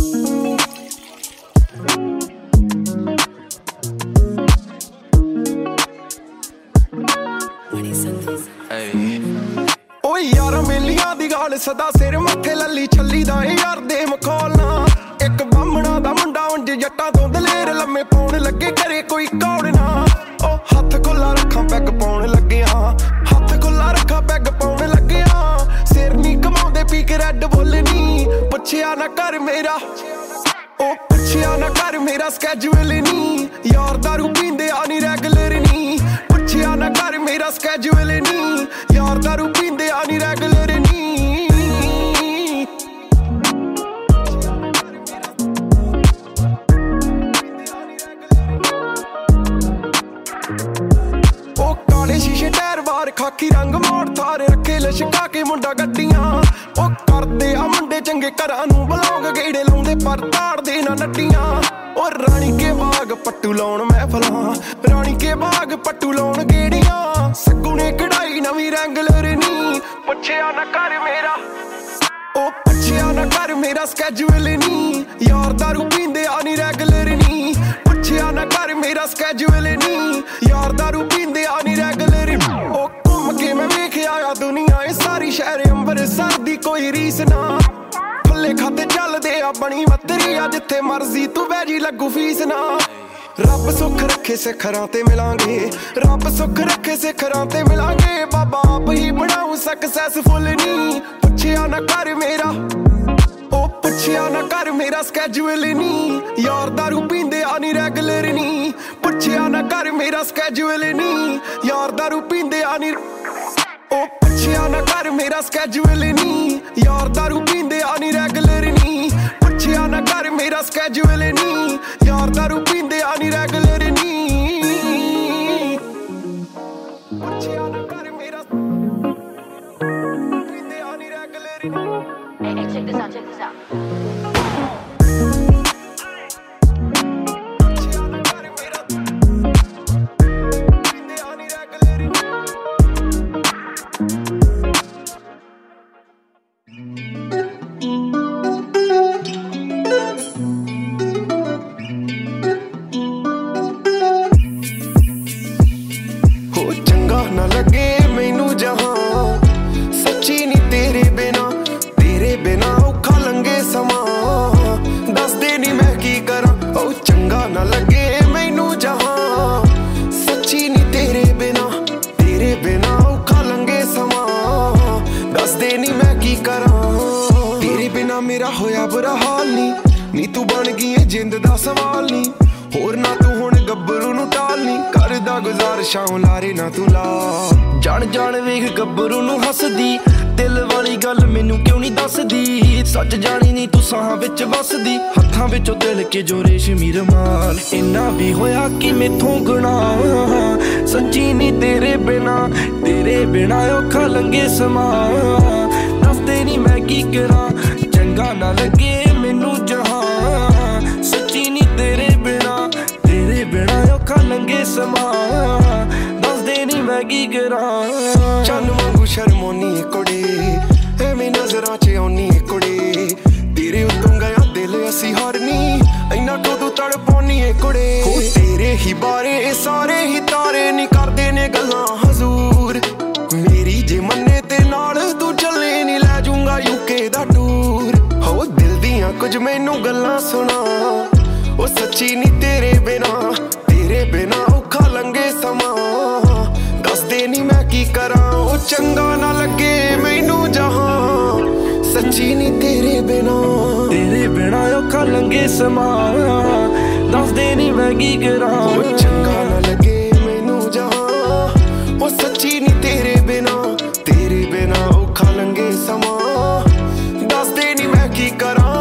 ਓਏ ਯਾਰ ਮੇਲੀਆਂ ਦੀ ਗਾਲ ਸਦਾ ਸਿਰ ਮੱਥੇ ਲੱਲੀ ਛੱਲੀ ਦਾ ਯਾਰ ਦੇ ਮਖੌਲ ਨਾ ਇੱਕ ਬਾਹਮਣਾ ਦਾ ਮੁੰਡਾ ਉਂਝ ਜੱਟਾਂ ਤੋਂ ਦਲੇਰ ਲੰਮੇ ਪਾਉਣ ਲੱਗੇ ਕਰੇ ਕੋਈ ਕੌੜ ਨਾ ਉਹ ਹੱਥ ਖੁੱਲਾ ਰੱਖਾਂ ਪੈਗ ਪਾਉਣ ਲੱਗਿਆ ਹੱਥ ਖੁੱਲਾ ਰੱਖਾਂ ਪੈਗ ਪਾਉਣ ਲੱਗਿਆ ਸਿਰ ਨਹੀਂ ਕਮਾਉਂਦੇ ਪੀ ਕੇ ਰੈੱਡ ਬੁੱਲ ਨੀ ਪੁੱਛਿਆ ਨਾ ਕਰ ਮੇਰਾ ਉਹ ਪੁੱਛਿਆ ਨਾ ਕਰ ਮੇਰਾ ਸਕੈਜੂਅਲ ਨੀ ਯਾਰ ਦਾਰੂ ਪੀਂਦੇ ਆ ਨੀ ਰੈਗੂਲਰ ਨੀ ਪੁੱਛਿਆ ਨਾ ਕਰ ਮੇਰਾ ਸਕੈਜੂਅਲ ਨੀ ਯਾਰ ਦਾਰੂ ਪੀਂਦੇ ਆ ਨੀ ਰੈਗੂਲਰ ਨੀ ਉਹ ਕਾਲੇ ਸ਼ੀਸ਼ੇ ਟਾਇਰ ਬਾਰ ਖਾਕੀ ਰੰਗ ਮੋੜ ਥਾਰੇ ਰੱਖੇ ਲਸ਼ਕਾ ਕੇ ਮੁੰਡਾ ਗੱਡੀਆਂ ਉਹ ਕਰਦੇ ਆ ਮੁੰਡੇ ਚੰਗੇ ਘਰਾਂ ਨੂੰ ਬਲੌਂਗ ਗੇੜੇ ਲਾਉਂਦੇ ਪਰ ਤਾੜਦੇ ਨਾ ਨੱਟੀਆਂ ਉਹ ਰਾਣੀ ਕੇ ਬਾਗ ਪੱਟੂ ਲਾਉਣ ਮਹਿਫਲਾਂ ਰਾਣੀ ਕੇ ਬਾਗ ਪੱਟੂ ਲਾਉਣ ਗੇੜੀਆਂ ਸੱਗੂ ਨੇ ਕਢਾਈ ਨਵੀਂ ਰੈਂਗਲਰ ਨੀ ਪੁੱਛਿਆ ਨਾ ਕਰ ਮੇਰਾ ਉਹ ਪੁੱਛਿਆ ਨਾ ਕਰ ਮੇਰਾ ਸਕੈਜੂਅਲ ਨੀ ਯਾਰ ਦਾਰੂ ਪੀਂਦੇ ਆ ਨੀ ਰੈਗੂਲਰ ਨੀ ਪੁੱਛਿਆ ਨਾ ਕਰ ਮੇਰਾ ਸਕੈਜੂਅਲ ਨੀ ਯਾਰ ਦਾਰੂ ਪੀਂਦੇ ਆ ਨੀ ਰੈਗੂਲਰ ਉਹ ਘੁੰਮ ਕੇ ਮੈਂ ਵੇਖ ਆਇਆ ਦੁਨੀਆ ਇਹ ਸਾਰੀ ਸ਼ਹਿਰ ਅੰਬਰਸਰ ਦੀ ਕੋਈ ਰੀਸ ਨਾ ਖੁੱਲੇ ਖਾਤੇ ਚੱਲਦੇ ਆ ਬਣੀ ਮਤਰੀ ਆ ਜਿੱਥੇ ਮਰਜ਼ੀ ਤੂੰ ਬਹਿ ਜੀ ਲੱਗੂ ਫੀਸ ਨਾ ਰੱਬ ਸੁੱਖ ਰੱਖੇ ਸਿਖਰਾਂ ਤੇ ਮਿਲਾਂਗੇ ਰੱਬ ਸੁੱਖ ਰੱਖੇ ਸਿਖਰਾਂ ਤੇ ਮਿਲਾਂਗੇ ਬਾਬਾ ਆਪ ਹੀ ਬਣਾਉ ਸਕਸੈਸਫੁਲ ਨੀ ਪੁੱਛਿਆ ਨਾ ਕਰ ਮੇਰਾ ਉਹ ਪੁੱਛਿਆ ਨਾ ਕਰ ਮੇਰਾ ਸਕੈਜੂਅਲ ਨੀ ਯਾਰ ਦਾਰੂ ਪੀਂਦੇ ਆ ਨੀ ਰੈਗੂਲਰ ਨੀ ਪੁੱਛਿਆ ਨਾ ਕਰ ਮੇਰਾ ਸਕੈਜੂਅਲ ਨੀ ਯਾਰ ਦਾਰੂ ਪੀਂਦੇ ਆ ਨੀ ਉਹ ਪੁੱਛਿਆ ਨਾ ਕਰ ਮੇਰਾ ਸਕੈਜੂਅਲ ਨੀ ਯਾਰ ਦਾਰੂ ਪੀਂਦੇ ਆ ਨੀ ਰੈਗੂਲਰ ਨੀ ਪੁੱਛਿਆ ਨਾ ਕਰ ਮੇਰਾ ਸਕੈਜੂਅਲ ਨੀ ਯਾਰ ਦਾਰੂ ਪੀਂਦੇ ਆ ਨੀ ਰੈਗੂਲਰ ਨੀ ਪੁੱਛਿਆ ਨਾ ਕਰ ਮੇਰਾ ਪੀਂਦੇ ਆ ਨੀ ਰੈਗੂਲਰ ਨੀ Hey, hey, check this out, check this out. ਮੇਰਾ ਹੋਇਆ ਬੁਰਾ ਹਾਲ ਨੀ ਨੀ ਤੂੰ ਬਣ ਗਈ ਏ ਜਿੰਦ ਦਾ ਸਵਾਲ ਨੀ ਹੋਰ ਨਾ ਤੂੰ ਹੁਣ ਗੱਭਰੂ ਨੂੰ ਟਾਲ ਨੀ ਕਰਦਾ ਗੁਜ਼ਾਰਿਸ਼ਾਂ ਲਾਰੇ ਨਾ ਤੂੰ ਲਾ ਜਾਣ ਜਾਣ ਵੇਖ ਗੱਭਰੂ ਨੂੰ ਹੱਸਦੀ ਦਿਲ ਵਾਲੀ ਗੱਲ ਮੈਨੂੰ ਕਿਉਂ ਨਹੀਂ ਦੱਸਦੀ ਸੱਚ ਜਾਣੀ ਨੀ ਤੂੰ ਸਾਹਾਂ ਵਿੱਚ ਵੱਸਦੀ ਹੱਥਾਂ ਵਿੱਚੋਂ ਦਿਲ ਕੇ ਜੋ ਰੇਸ਼ਮੀ ਰਮਾਲ ਇੰਨਾ ਵੀ ਹੋਇਆ ਕਿ ਮੈਥੋਂ ਗੁਨਾਹ ਸੱਚੀ ਨੀ ਤੇਰੇ ਬਿਨਾ ਤੇਰੇ ਬਿਨਾ ਔਖਾ ਲੰਘੇ ਸਮਾਂ ਦੱਸਦੇ ਨੀ ਮੈਂ ਕੀ ਕਰਾਂ ਚੰਗਾ ਨਾ ਲੱਗੇ ਮੈਨੂੰ ਜਹਾਂ ਸੱਚੀ ਨੀ ਤੇਰੇ ਬਿਨਾ ਤੇਰੇ ਬਿਨਾ ਔਖਾ ਲੰਘੇ ਸਮਾਂ ਦੱਸਦੇ ਨੀ ਮੈਂ ਕੀ ਕਰਾਂ ਚੰਨ ਵਾਂਗੂ ਸ਼ਰਮੋਨੀ ਕੁੜੀ ਐਵੇਂ ਨਜ਼ਰਾਂ ਚ ਆਉਣੀ ਕੁੜੀ ਤੇਰੇ ਉੱਤੋਂ ਗਿਆ ਦਿਲ ਅਸੀਂ ਹਰਨੀ ਇੰਨਾ ਕੋ ਤੂੰ ਤੜਪਾਉਣੀ ਏ ਕੁੜੇ ਹੋ ਤੇਰੇ ਹੀ ਬਾਰੇ ਸਾਰੇ ਹੀ ਤਾਰੇ ਨੀ ਕਰਦੇ ਨੇ ਗੱਲਾਂ ਹਜ਼ੂਰ ਮੇਰੀ ਜੇ ਮੰਨੇ ਤੇ ਨਾਲ ਤੂੰ ਚੱਲੇ ਨੀ ਲੈ ਜੂੰਗਾ ਰੋਜ਼ ਮੈਨੂੰ ਗੱਲਾਂ ਸੁਣਾ ਉਹ ਸੱਚੀ ਨਹੀਂ ਤੇਰੇ ਬਿਨਾ ਤੇਰੇ ਬਿਨਾ ਔਖਾ ਲੰਘੇ ਸਮਾਂ ਦੱਸਦੇ ਨਹੀਂ ਮੈਂ ਕੀ ਕਰਾਂ ਉਹ ਚੰਗਾ ਨਾ ਲੱਗੇ ਮੈਨੂੰ ਜਹਾਂ ਸੱਚੀ ਨਹੀਂ ਤੇਰੇ ਬਿਨਾ ਤੇਰੇ ਬਿਨਾ ਔਖਾ ਲੰਘੇ ਸਮਾਂ ਦੱਸਦੇ ਨਹੀਂ ਮੈਂ ਕੀ ਕਰਾਂ ਉਹ ਚੰਗਾ ਨਾ ਲੱਗੇ ਮੈਨੂੰ ਜਹਾਂ ਉਹ ਸੱਚੀ ਨਹੀਂ ਤੇਰੇ ਬਿਨਾ ਤੇਰੇ ਬਿਨਾ ਔਖਾ ਲੰਘੇ ਸਮਾਂ ਦੱਸਦੇ ਨਹੀਂ ਮੈਂ ਕੀ ਕਰਾਂ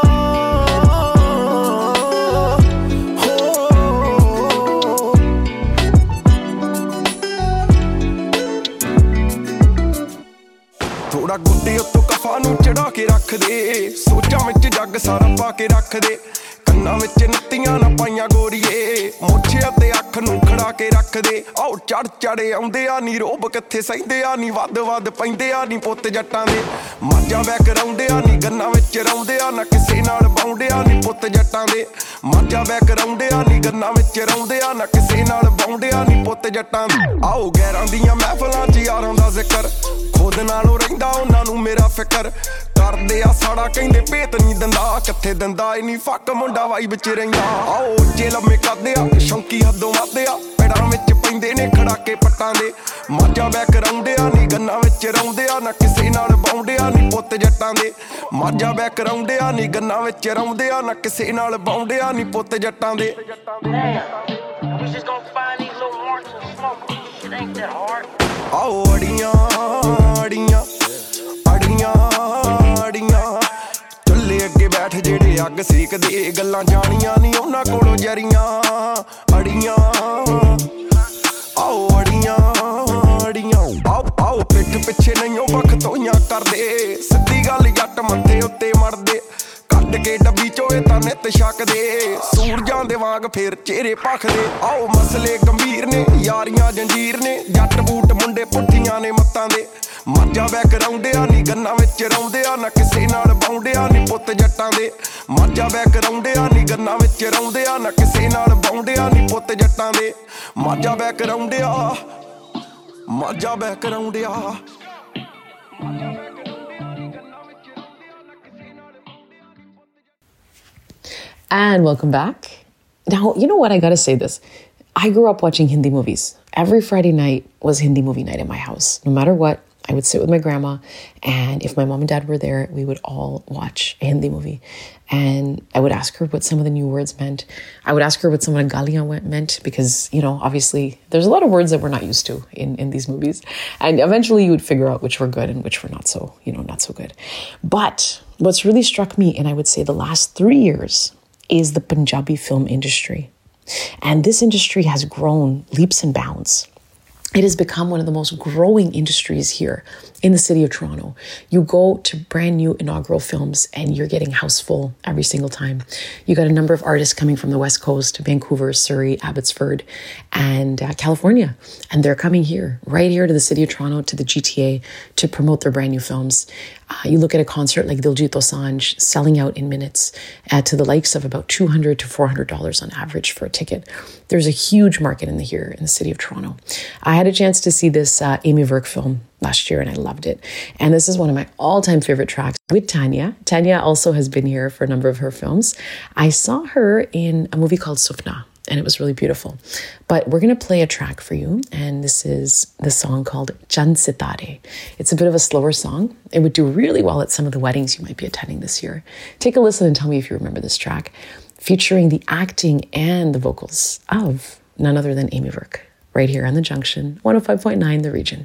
ਥੋੜਾ ਗੁੱਡੇ ਉੱਤੋਂ ਕਫਾ ਨੂੰ ਚੜਾ ਕੇ ਰੱਖ ਦੇ ਸੋਚਾਂ ਵਿੱਚ ਜੱਗ ਸਾਰਾ ਪਾ ਕੇ ਰੱਖ ਦੇ ਕੰਨਾਂ ਵਿੱਚ ਨੱਤੀਆਂ ਨਾ ਪਾਈਆਂ ਗੋਰੀਏ ਮੋਛਿਆਂ ਤੇ ਅੱਖ ਨੂੰ ਖੜਾ ਕੇ ਰੱਖ ਦੇ ਆਓ ਚੜ ਚੜੇ ਆਉਂਦੇ ਆ ਨੀ ਰੋਬ ਕਿੱਥੇ ਸਹਿੰਦੇ ਆ ਨੀ ਵੱਧ ਵੱਧ ਪੈਂਦੇ ਆ ਨੀ ਪੁੱਤ ਜੱਟਾਂ ਦੇ ਮਾਝਾਂ ਬੈਕ ਰਾਉਂਦੇ ਆ ਨੀ ਗੰਨਾਂ ਵਿੱਚ ਰਾਉਂਦੇ ਆ ਨਾ ਕਿਸੇ ਨਾਲ ਬਾਉਂਦੇ ਆ ਨੀ ਪੁੱਤ ਜੱਟਾਂ ਦੇ ਮਾਝਾਂ ਬੈਕ ਰਾਉਂਦੇ ਆ ਨੀ ਗੰਨਾਂ ਵਿੱਚ ਰਾਉਂਦੇ ਆ ਨਾ ਕਿਸੇ ਨਾਲ ਬਾਉਂਦੇ ਆ ਨੀ ਪੁੱਤ ਜੱਟਾਂ ਦੇ ਆਓ ਗੈਰਾਂ ਦੀਆਂ ਮਹਿਫਲਾਂ 'ਚ ਯਾਰਾਂ ਦਾ ਜ਼ਿਕਰ ਖੁਦ ਨਾਲੋਂ ਰਹਿੰਦਾ ਉਹਨਾਂ ਨੂੰ ਮੇਰਾ ਫਿਕਰ ਕਰਦੇ ਆ ਸਾੜਾ ਕਹਿੰਦੇ ਭੇਤ ਨਹੀਂ ਦਿੰਦਾ ਕਿੱਥੇ ਦਿੰਦਾ ਇਹ ਨਹੀਂ ਫੱਕ ਮੁੰਡਾ ਵਾਈ ਵਿੱਚ ਰਹਿੰਦਾ ਆਓ ਉੱਚੇ ਲੰਮੇ ਕਰਦੇ ਆ ਸ਼ੌਂਕੀ ਹੱਦੋਂ ਵੱਧਦੇ ਆ ਪੈੜਾਂ ਵਿੱਚ ਪੈਂਦੇ ਨੇ ਖੜਾਕੇ ਪੱਟਾਂ ਦੇ ਮਾਝਾਂ ਬੈਕ ਰਾਉਂਦੇ ਆ ਨੀ ਗੰਨਾਂ ਵਿੱਚ ਰਾਉਂਦੇ ਆ ਨਾ ਕਿਸੇ ਨਾਲ ਬਾਉਂਦੇ ਆ ਨੀ ਪੁੱਤ ਜੱਟਾਂ ਦੇ ਮਾਝਾਂ ਬੈਕ ਰਾਉਂਦੇ ਆ ਨੀ ਗੰਨਾਂ ਵਿੱਚ ਰਾਉਂਦੇ ਆ ਨਾ ਕਿਸੇ ਨਾਲ ਬਾਉਂਦੇ ਆ ਨੀ ਪੁੱਤ ਜੱਟਾਂ ਦੇ ਆਓ ਅੜੀਆਂ ਅੜੀਆਂ ਅੜੀਆਂ ਅੜੀਆਂ ਚੱਲੇ ਅੱਗੇ ਬੈਠ ਜਿਹੜੇ ਅੱਗ ਸੇਕਦੇ ਗੱਲਾਂ ਜਾਣੀਆਂ ਨੀ ਉਹਨਾਂ ਕੋਲੋਂ ਜਰੀਆਂ ਅੜੀਆਂ ਆਓ ਅੜੀਆਂ ਅੜੀਆਂ ਆਓ ਆਓ ਪਿੱਠ ਪਿੱਛੇ ਨਹੀਂ ਉਹ ਬਖਤੋਈਆਂ ਕਰਦੇ ਸਿੱਧੀ ਗੱਲ ਜੱਟ ਮੱਥੇ ਉੱਤੇ ਮੜਦੇ ਕੱਢ ਕੇ ਡੱਬੀ ਚੋਏ ਤਾਂ ਨਿੱਤ ਛਕਦੇ ਸੂਰਜਾਂ ਦੇ ਵਾਂਗ ਫੇਰ ਚਿਹਰੇ ਭਖਦੇ ਆਓ ਮਸਲੇ ਗੰਭੀਰ ਨੇ ਯਾਰੀਆਂ ਜੰਜੀਰ ਨੇ ਜੱਟ ਬੂਟ ਮੁੰਡੇ ਪੁੱਠੀਆਂ ਨੇ ਮੱਤਾਂ ਦੇ ਮਾਝਾਂ ਬੈਕ ਰਾਉਂਦੇ ਆ ਨੀ ਗੰਨਾਂ ਵਿੱਚ ਰਾਉਂਦੇ ਆ ਨਾ ਕਿਸੇ ਨਾਲ ਬਾਉਂਦੇ ਆ ਨੀ ਪੁੱਤ ਜੱਟਾਂ ਦੇ ਮਾਝਾਂ ਬੈਕ ਰਾਉਂਦੇ ਆ ਨੀ ਗੰਨਾਂ ਵਿੱਚ ਰਾਉਂਦੇ ਆ ਨਾ ਕਿਸੇ ਨਾਲ ਬਾਉਂਦੇ ਆ ਨੀ ਪੁੱਤ ਜੱਟਾਂ ਦੇ ਮਾਝਾਂ ਬੈਕ ਰਾਉਂਦੇ ਆ ਮਾਝਾਂ ਬੈਕ ਰਾਉਂਦੇ ਆ And welcome back. Now, you know what? I gotta say this. I grew up watching Hindi movies. Every Friday night was Hindi movie night at my house. No matter what, I would sit with my grandma, and if my mom and dad were there, we would all watch a Hindi movie. And I would ask her what some of the new words meant. I would ask her what some of the galiyan meant, because, you know, obviously there's a lot of words that we're not used to in, in these movies. And eventually you would figure out which were good and which were not so, you know, not so good. But what's really struck me, and I would say the last three years, is the Punjabi film industry. And this industry has grown leaps and bounds. It has become one of the most growing industries here in the city of Toronto. You go to brand new inaugural films and you're getting house full every single time. You got a number of artists coming from the West Coast, Vancouver, Surrey, Abbotsford, and uh, California. And they're coming here, right here to the city of Toronto, to the G T A, to promote their brand new films. Uh, you look at a concert like Diljit Dosanjh selling out in minutes uh, to the likes of about two hundred to four hundred dollars on average for a ticket. There's a huge market in the here in the city of Toronto. I had a chance to see this uh, Amy Virk film last year and I loved it. And this is one of my all-time favorite tracks with Tanya. Tanya also has been here for a number of her films. I saw her in a movie called Sufna, and it was really beautiful. But we're going to play a track for you, and this is the song called Chand Sitare. It's a bit of a slower song. It would do really well at some of the weddings you might be attending this year. Take a listen and tell me if you remember this track, featuring the acting and the vocals of none other than Amy Virk, right here on The Junction, one oh five point nine The Region.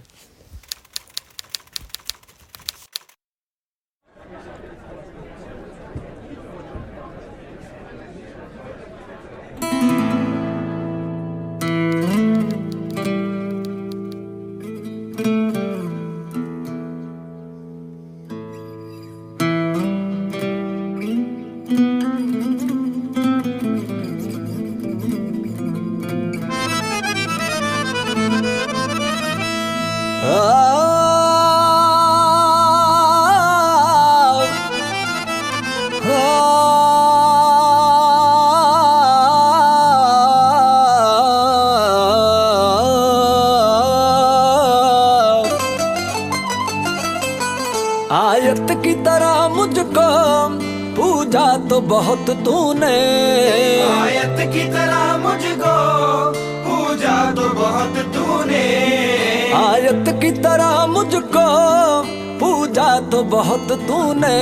आयत की तरह मुझको पूजा तो बहुत तूने, आयत की तरह मुझको पूजा तो बहुत तूने, आयत की तरह मुझको पूजा तो बहुत तूने।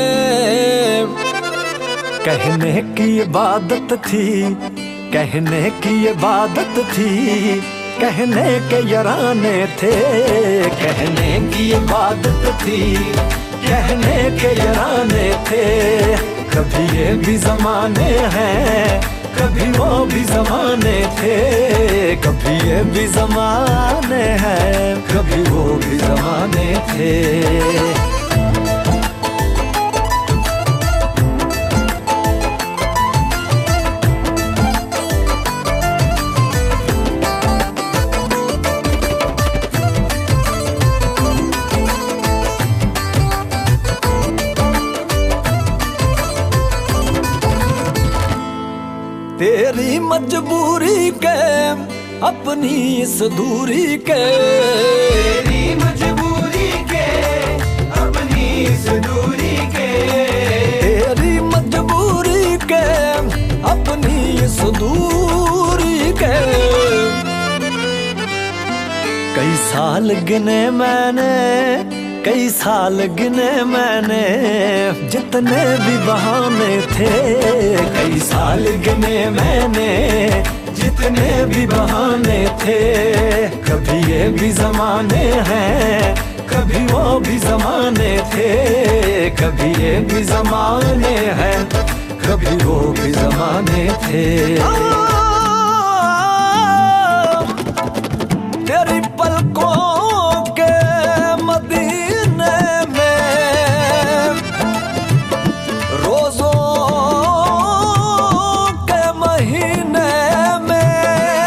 कहने की इबादत थी, कहने की इबादत थी, कहने के यराने थे, कहने की इबादत थी, कहने के यराने थे। कभी ये भी ज़माने हैं, कभी वो भी ज़माने थे, कभी ये भी ज़माने हैं, कभी वो भी ज़माने थे। तेरी मजबूरी के अपनी इस दूरी के, तेरी मजबूरी के अपनी इस दूरी के, तेरी मजबूरी के अपनी इस दूरी के। कई साल गिने मैंने, कई साल गिने मैंने, जितने भी बहाने थे, कई साल गिने मैंने, जितने भी बहाने थे। कभी ये भी ज़माने हैं, कभी वो भी ज़माने थे, कभी ये भी ज़माने हैं, कभी वो भी ज़माने थे। तेरी पलकों के मदीने में, रोज़ों के महीने में,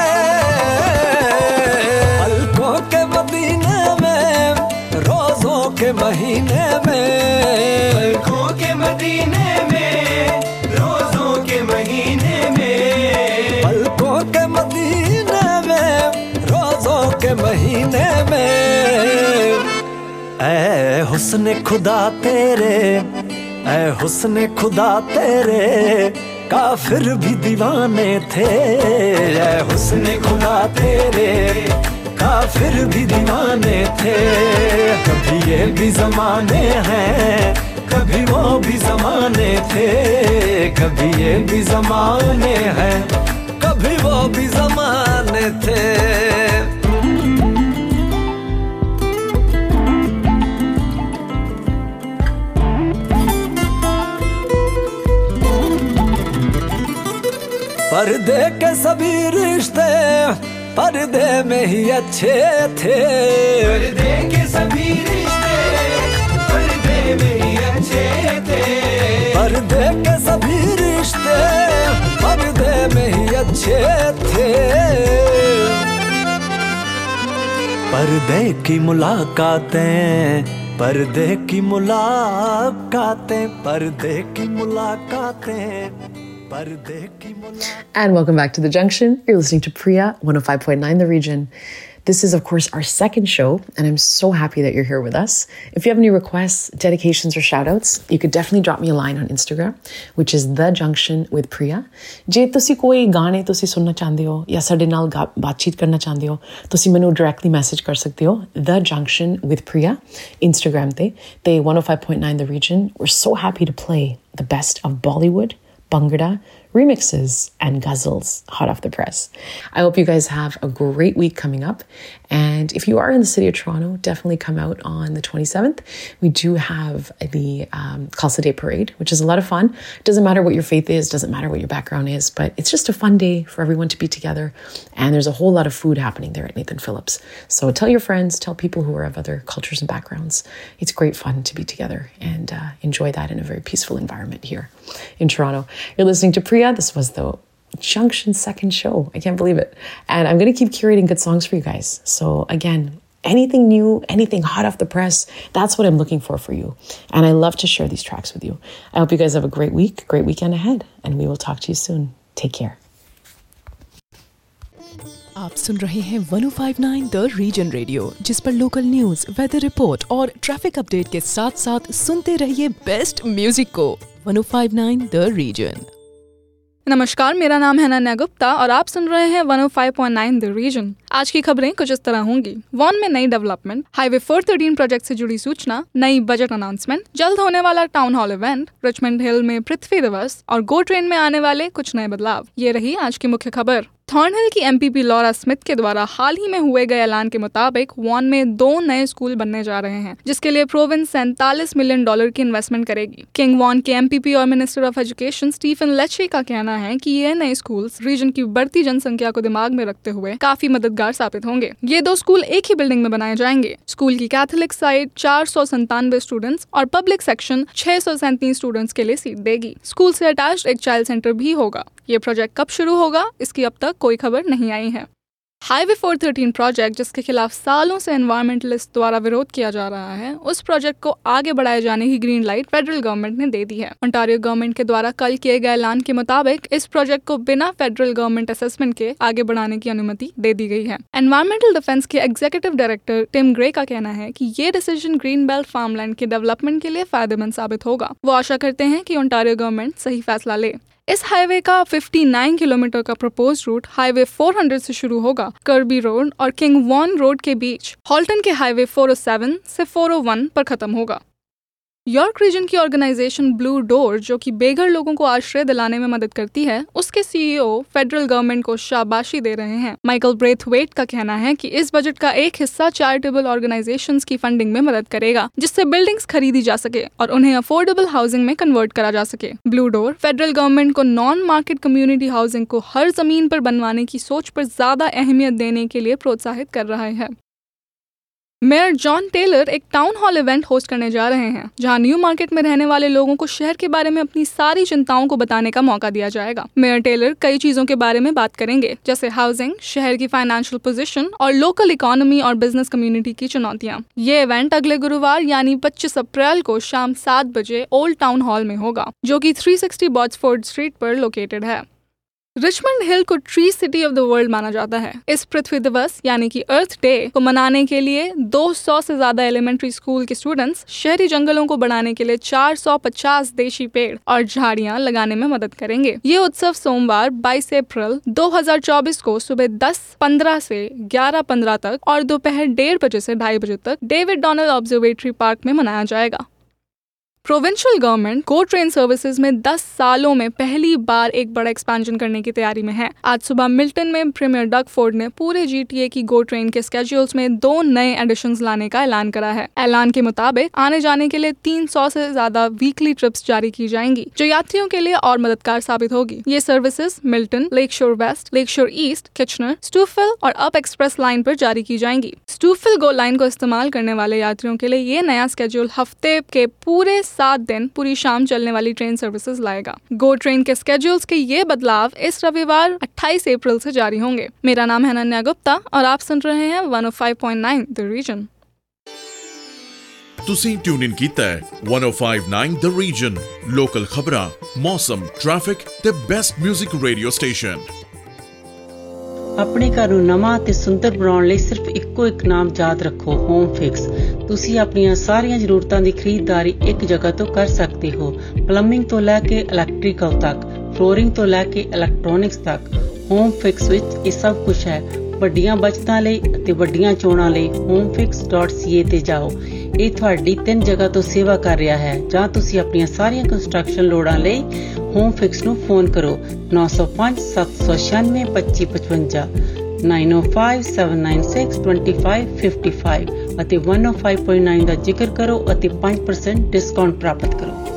पलकों के मदीने में, रोज़ों के महीने में, पलकों के मदीने में, रोज़ों के महीने में, पलकों के मदीने में, रोज़ों के महीने में। ऐ हुस्न खुदा तेरे, ऐ हुस्न खुदा तेरे, काफिर भी दीवाने थे। ऐ हुस्न खुदा तेरे, काफिर भी दीवाने थे। कभी ये भी ज़माने हैं, कभी वो भी ज़माने थे, कभी ये भी ज़माने हैं, कभी वो भी ज़माने थे। पर्दे के सभी रिश्ते पर्दे में ही अच्छे थे, पर्दे के सभी रिश्ते पर्दे में ही अच्छे थे, पर्दे के सभी रिश्ते पर्दे में ही अच्छे थे। पर्दे की मुलाकातें, पर्दे की मुलाकातें, पर्दे की मुलाकातें, पर्दे की मुलाकातें। And welcome back to The Junction. You're listening to Priya, one oh five point nine The Region. This is, of course, our second show, and I'm so happy that you're here with us. If you have any requests, dedications, or shout-outs, you could definitely drop me a line on Instagram, which is The Junction with Priya. ਜੇ ਤੁਸੀਂ ਕੋਈ ਗਾਣੇ ਤੁਸੀਂ ਸੁਣਨਾ ਚਾਹੁੰਦੇ ਹੋ ਜਾਂ ਸਾਡੇ ਨਾਲ ਬਾਤਚੀਤ ਕਰਨਾ ਚਾਹੁੰਦੇ ਹੋ, ਤੁਸੀਂ ਮੈਨੂੰ ਡਾਇਰੈਕਟਲੀ ਮੈਸੇਜ ਕਰ ਸਕਦੇ ਹੋ The Junction with Priya Instagram ਤੇ ਤੇ one oh five point nine The Region. We're so happy to play the best of Bollywood, Bhangra, remixes, and ghazals hot off the press. I hope you guys have a great week coming up. And if you are in the city of Toronto, definitely come out on the twenty-seventh. We do have the um, Khalsa Day Parade, which is a lot of fun. Doesn't matter what your faith is, doesn't matter what your background is, but it's just a fun day for everyone to be together. And there's a whole lot of food happening there at Nathan Phillips. So tell your friends, tell people who are of other cultures and backgrounds. It's great fun to be together and uh, enjoy that in a very peaceful environment here in Toronto. You're listening to Priya. This was the Junction second show. I can't believe it. And I'm going to keep curating good songs for you guys. So again, anything new, anything hot off the press, that's what I'm looking for for you. And I love to share these tracks with you. I hope you guys have a great week, great weekend ahead, and we will talk to you soon. Take care. आप सुन रहे हैं one oh five point nine the region radio, जिस पर local news, weather report और traffic update के साथ साथ सुनते रहिए बेस्ट म्यूजिक को। One oh five point nine the region. नमस्कार, मेरा नाम है अनन्या गुप्ता और आप सुन रहे हैं one oh five point nine the region. आज की खबरें कुछ इस तरह होंगी। वॉन में नई development, highway four thirteen project से जुड़ी सूचना, नई बजट अनाउंसमेंट, जल्द होने वाला town hall event, Richmond Hill में पृथ्वी दिवस और गो ट्रेन में आने वाले कुछ नए बदलाव। ये रही आज की मुख्य खबर। थॉर्नहिल की एमपीपी लॉरा स्मिथ के द्वारा हाल ही में हुए गए ऐलान के मुताबिक वॉन में दो नए स्कूल बनने जा रहे हैं, जिसके लिए प्रोविंस सैंतालीस मिलियन डॉलर की इन्वेस्टमेंट करेगी। किंग वॉन के एमपीपी और minister of education Stephen Lecce का कहना है कि ये नए स्कूल्स रीजन की बढ़ती जनसंख्या को दिमाग में रखते हुए काफी मददगार साबित होंगे। ये दो स्कूल एक ही बिल्डिंग में बनाए जाएंगे। स्कूल की कैथोलिक साइड चार सौ संतानवे स्टूडेंट्स और पब्लिक सेक्शन छह सौ सैंतीस स्टूडेंट्स के लिए सीट देगी। स्कूल से अटैच्ड एक चाइल्ड सेंटर भी होगा। ये प्रोजेक्ट कब शुरू होगा, इसकी अब तक कोई खबर नहीं आई है। हाईवे फोर थर्टीन प्रोजेक्ट, जिसके खिलाफ सालों से एनवायरमेंटलिस्ट द्वारा विरोध किया जा रहा है, उस प्रोजेक्ट को आगे बढ़ाए जाने की ग्रीन लाइट फेडरल गवर्नमेंट ने दे दी है। ओंटारियो गवर्नमेंट के द्वारा कल किए गए ऐलान के मुताबिक इस प्रोजेक्ट को बिना फेडरल गवर्नमेंट असेसमेंट के आगे बढ़ाने की अनुमति दे दी गई है। एनवायरमेंटल डिफेंस के एग्जीक्यूटिव डायरेक्टर टिम ग्रे का कहना है कि ये डिसीजन ग्रीन बेल्ट फार्मलैंड के डेवलपमेंट के लिए फायदेमंद साबित होगा। वो आशा करते हैं कि ओंटारियो गवर्नमेंट सही फैसला ले। इस हाईवे का उनसठ किलोमीटर का प्रपोज रूट हाईवे चार सौ से शुरू होगा, कर्बी रोड और किंग वॉन रोड के बीच हॉल्टन के हाईवे चार सौ सात से चार सौ एक पर खत्म होगा। यॉर्क रीजन की ऑर्गेनाइजेशन ब्लू डोर, जो कि बेघर लोगों को आश्रय दिलाने में मदद करती है, उसके सीईओ फेडरल गवर्नमेंट को शाबाशी दे रहे हैं। माइकल ब्रेथवेट का कहना है कि इस बजट का एक हिस्सा चैरिटेबल ऑर्गेनाइजेशंस की फंडिंग में मदद करेगा, जिससे बिल्डिंग्स खरीदी जा सके और उन्हें अफोर्डेबल हाउसिंग में कन्वर्ट करा जा सके। ब्लू डोर फेडरल गवर्नमेंट को नॉन मार्केट कम्युनिटी हाउसिंग को हर जमीन पर बनवाने की सोच पर ज्यादा अहमियत देने के लिए प्रोत्साहित कर रहा है। मेयर जॉन टेलर एक टाउन हॉल इवेंट होस्ट करने जा रहे हैं, जहां न्यू मार्केट में रहने वाले लोगों को शहर के बारे में अपनी सारी चिंताओं को बताने का मौका दिया जाएगा। मेयर टेलर कई चीजों के बारे में बात करेंगे, जैसे हाउसिंग, शहर की फाइनेंशियल पोजीशन और लोकल इकोनॉमी और बिजनेस कम्युनिटी की चुनौतियां। ये इवेंट अगले गुरुवार यानी पच्चीस अप्रैल को शाम सात बजे ओल्ड टाउन हॉल में होगा, जो कि तीन सौ साठ बॉट्सफोर्ड स्ट्रीट पर लोकेटेड है। रिचमंड हिल को tree city of the world माना जाता है। इस पृथ्वी दिवस यानी कि अर्थ डे को मनाने के लिए दो सौ से ज्यादा एलिमेंट्री स्कूल के स्टूडेंट्स शहरी जंगलों को बढ़ाने के लिए चार सौ पचास देशी पेड़ और झाड़ियां लगाने में मदद करेंगे। ये उत्सव सोमवार बाईस अप्रैल दो हज़ार चौबीस को सुबह दस पंद्रह से ग्यारह पंद्रह तक और दोपहर डेढ़ बजे से ढाई बजे तक डेविड डोनल ऑब्जर्वेटरी पार्क में मनाया जाएगा। Provincial government GO train services में दस सालों में पहली बार एक बड़ा एक्सपेंशन करने की तैयारी में है। आज सुबह मिल्टन में प्रीमियर डग फोर्ड ने पूरे जीटीए की गो ट्रेन के स्केड्यूल्स में दो नए एडिशंस लाने का ऐलान करा है। ऐलान के मुताबिक आने जाने के लिए तीन सौ से ज्यादा वीकली ट्रिप्स जारी की जाएंगी, जो यात्रियों के लिए और मददगार साबित होगी। ये services Milton, Lakeshore West, Lakeshore East, Kitchener, Stouffville और अप एक्सप्रेस लाइन पर जारी की जाएंगी। स्टूफिल गो लाइन को इस्तेमाल करने वाले यात्रियों के लिए ये नया स्केड्यूल हफ्ते के पूरे सात दिन पूरी शाम चलने वाली ट्रेन सर्विसेज लाएगा। गो ट्रेन के स्केड्यूल्स के ये बदलाव इस रविवार अट्ठाईस अप्रैल से जारी होंगे। मेरा नाम है अनन्या गुप्ता और आप सुन रहे हैं one oh five point nine the region. ਤੁਸੀਂ ਟਿਊਨ ਇਨ ਕੀਤਾ ਹੈ one oh five nine the region, local ਖਬਰਾਂ, ਮੌਸਮ, ਟ੍ਰੈਫਿਕ ਤੇ ਬੈਸਟ 뮤직 ਰੇਡੀਓ ਸਟੇਸ਼ਨ। ਆਪਣੇ ਘਰ ਨੂੰ ਨਵਾਂ ਤੇ ਸੁੰਦਰ ਬਣਾਉਣ ਲਈ ਸਿਰਫ ਇੱਕੋ ਇੱਕ ਨਾਮ ਯਾਦ ਰੱਖੋ, ਹੋਮ ਫਿਕਸ। ਤੁਸੀਂ ਆਪਣੀਆਂ ਸਾਰੀਆਂ ਜ਼ਰੂਰਤਾਂ ਦੀ ਖਰੀਦਦਾਰੀ ਇੱਕ ਜਗ੍ਹਾ ਤੋਂ ਕਰ ਸਕਦੇ ਹੋ। ਪਲੰਬਿੰਗ ਤੋਂ ਲੈ ਕੇ ਇਲੈਕਟ੍ਰੀਕਲ ਤੱਕ, ਫਲੋਰਿੰਗ ਤੋਂ ਲੈ ਕੇ ਇਲੈਕਟ੍ਰੋਨਿਕਸ ਤੱਕ, ਹੋਮ ਫਿਕਸ ਵਿੱਚ ਇਹ ਸਭ ਕੁਝ ਹੈ। ਵੱਡੀਆਂ ਬਚਤਾਂ ਲਈ ਅਤੇ ਵੱਡੀਆਂ ਚੋਣਾਂ ਲਈ Home Fix dot C A ਤੇ ਜਾਓ। ਇਹ ਤੁਹਾਡੀ ਤਿੰਨ ਜਗ੍ਹਾ ਤੋਂ ਸੇਵਾ ਕਰ ਰਿਹਾ ਹੈ। ਜਾਂ ਤੁਸੀਂ ਆਪਣੀਆਂ ਸਾਰੀਆਂ ਕੰਸਟਰਕਸ਼ਨ ਲੋੜਾਂ ਲਈ ਹੋਮ ਫਿਕਸ ਨੂੰ ਫੋਨ ਕਰੋ ਨੌ ਸੌ ਪੰਜ ਸੱਤ ਸੌ ਛਿਆਨਵੇਂ ਪੱਚੀ ਪਚਵੰਜਾ nine oh five seven nine six twenty five fifty five ਅਤੇ one oh five point nine ਦਾ ਜ਼ਿਕਰ ਕਰੋ ਅਤੇ ਪੰਜ ਪਰਸੈਂਟ ਡਿਸਕਾਊਂਟ ਪ੍ਰਾਪਤ ਕਰੋ।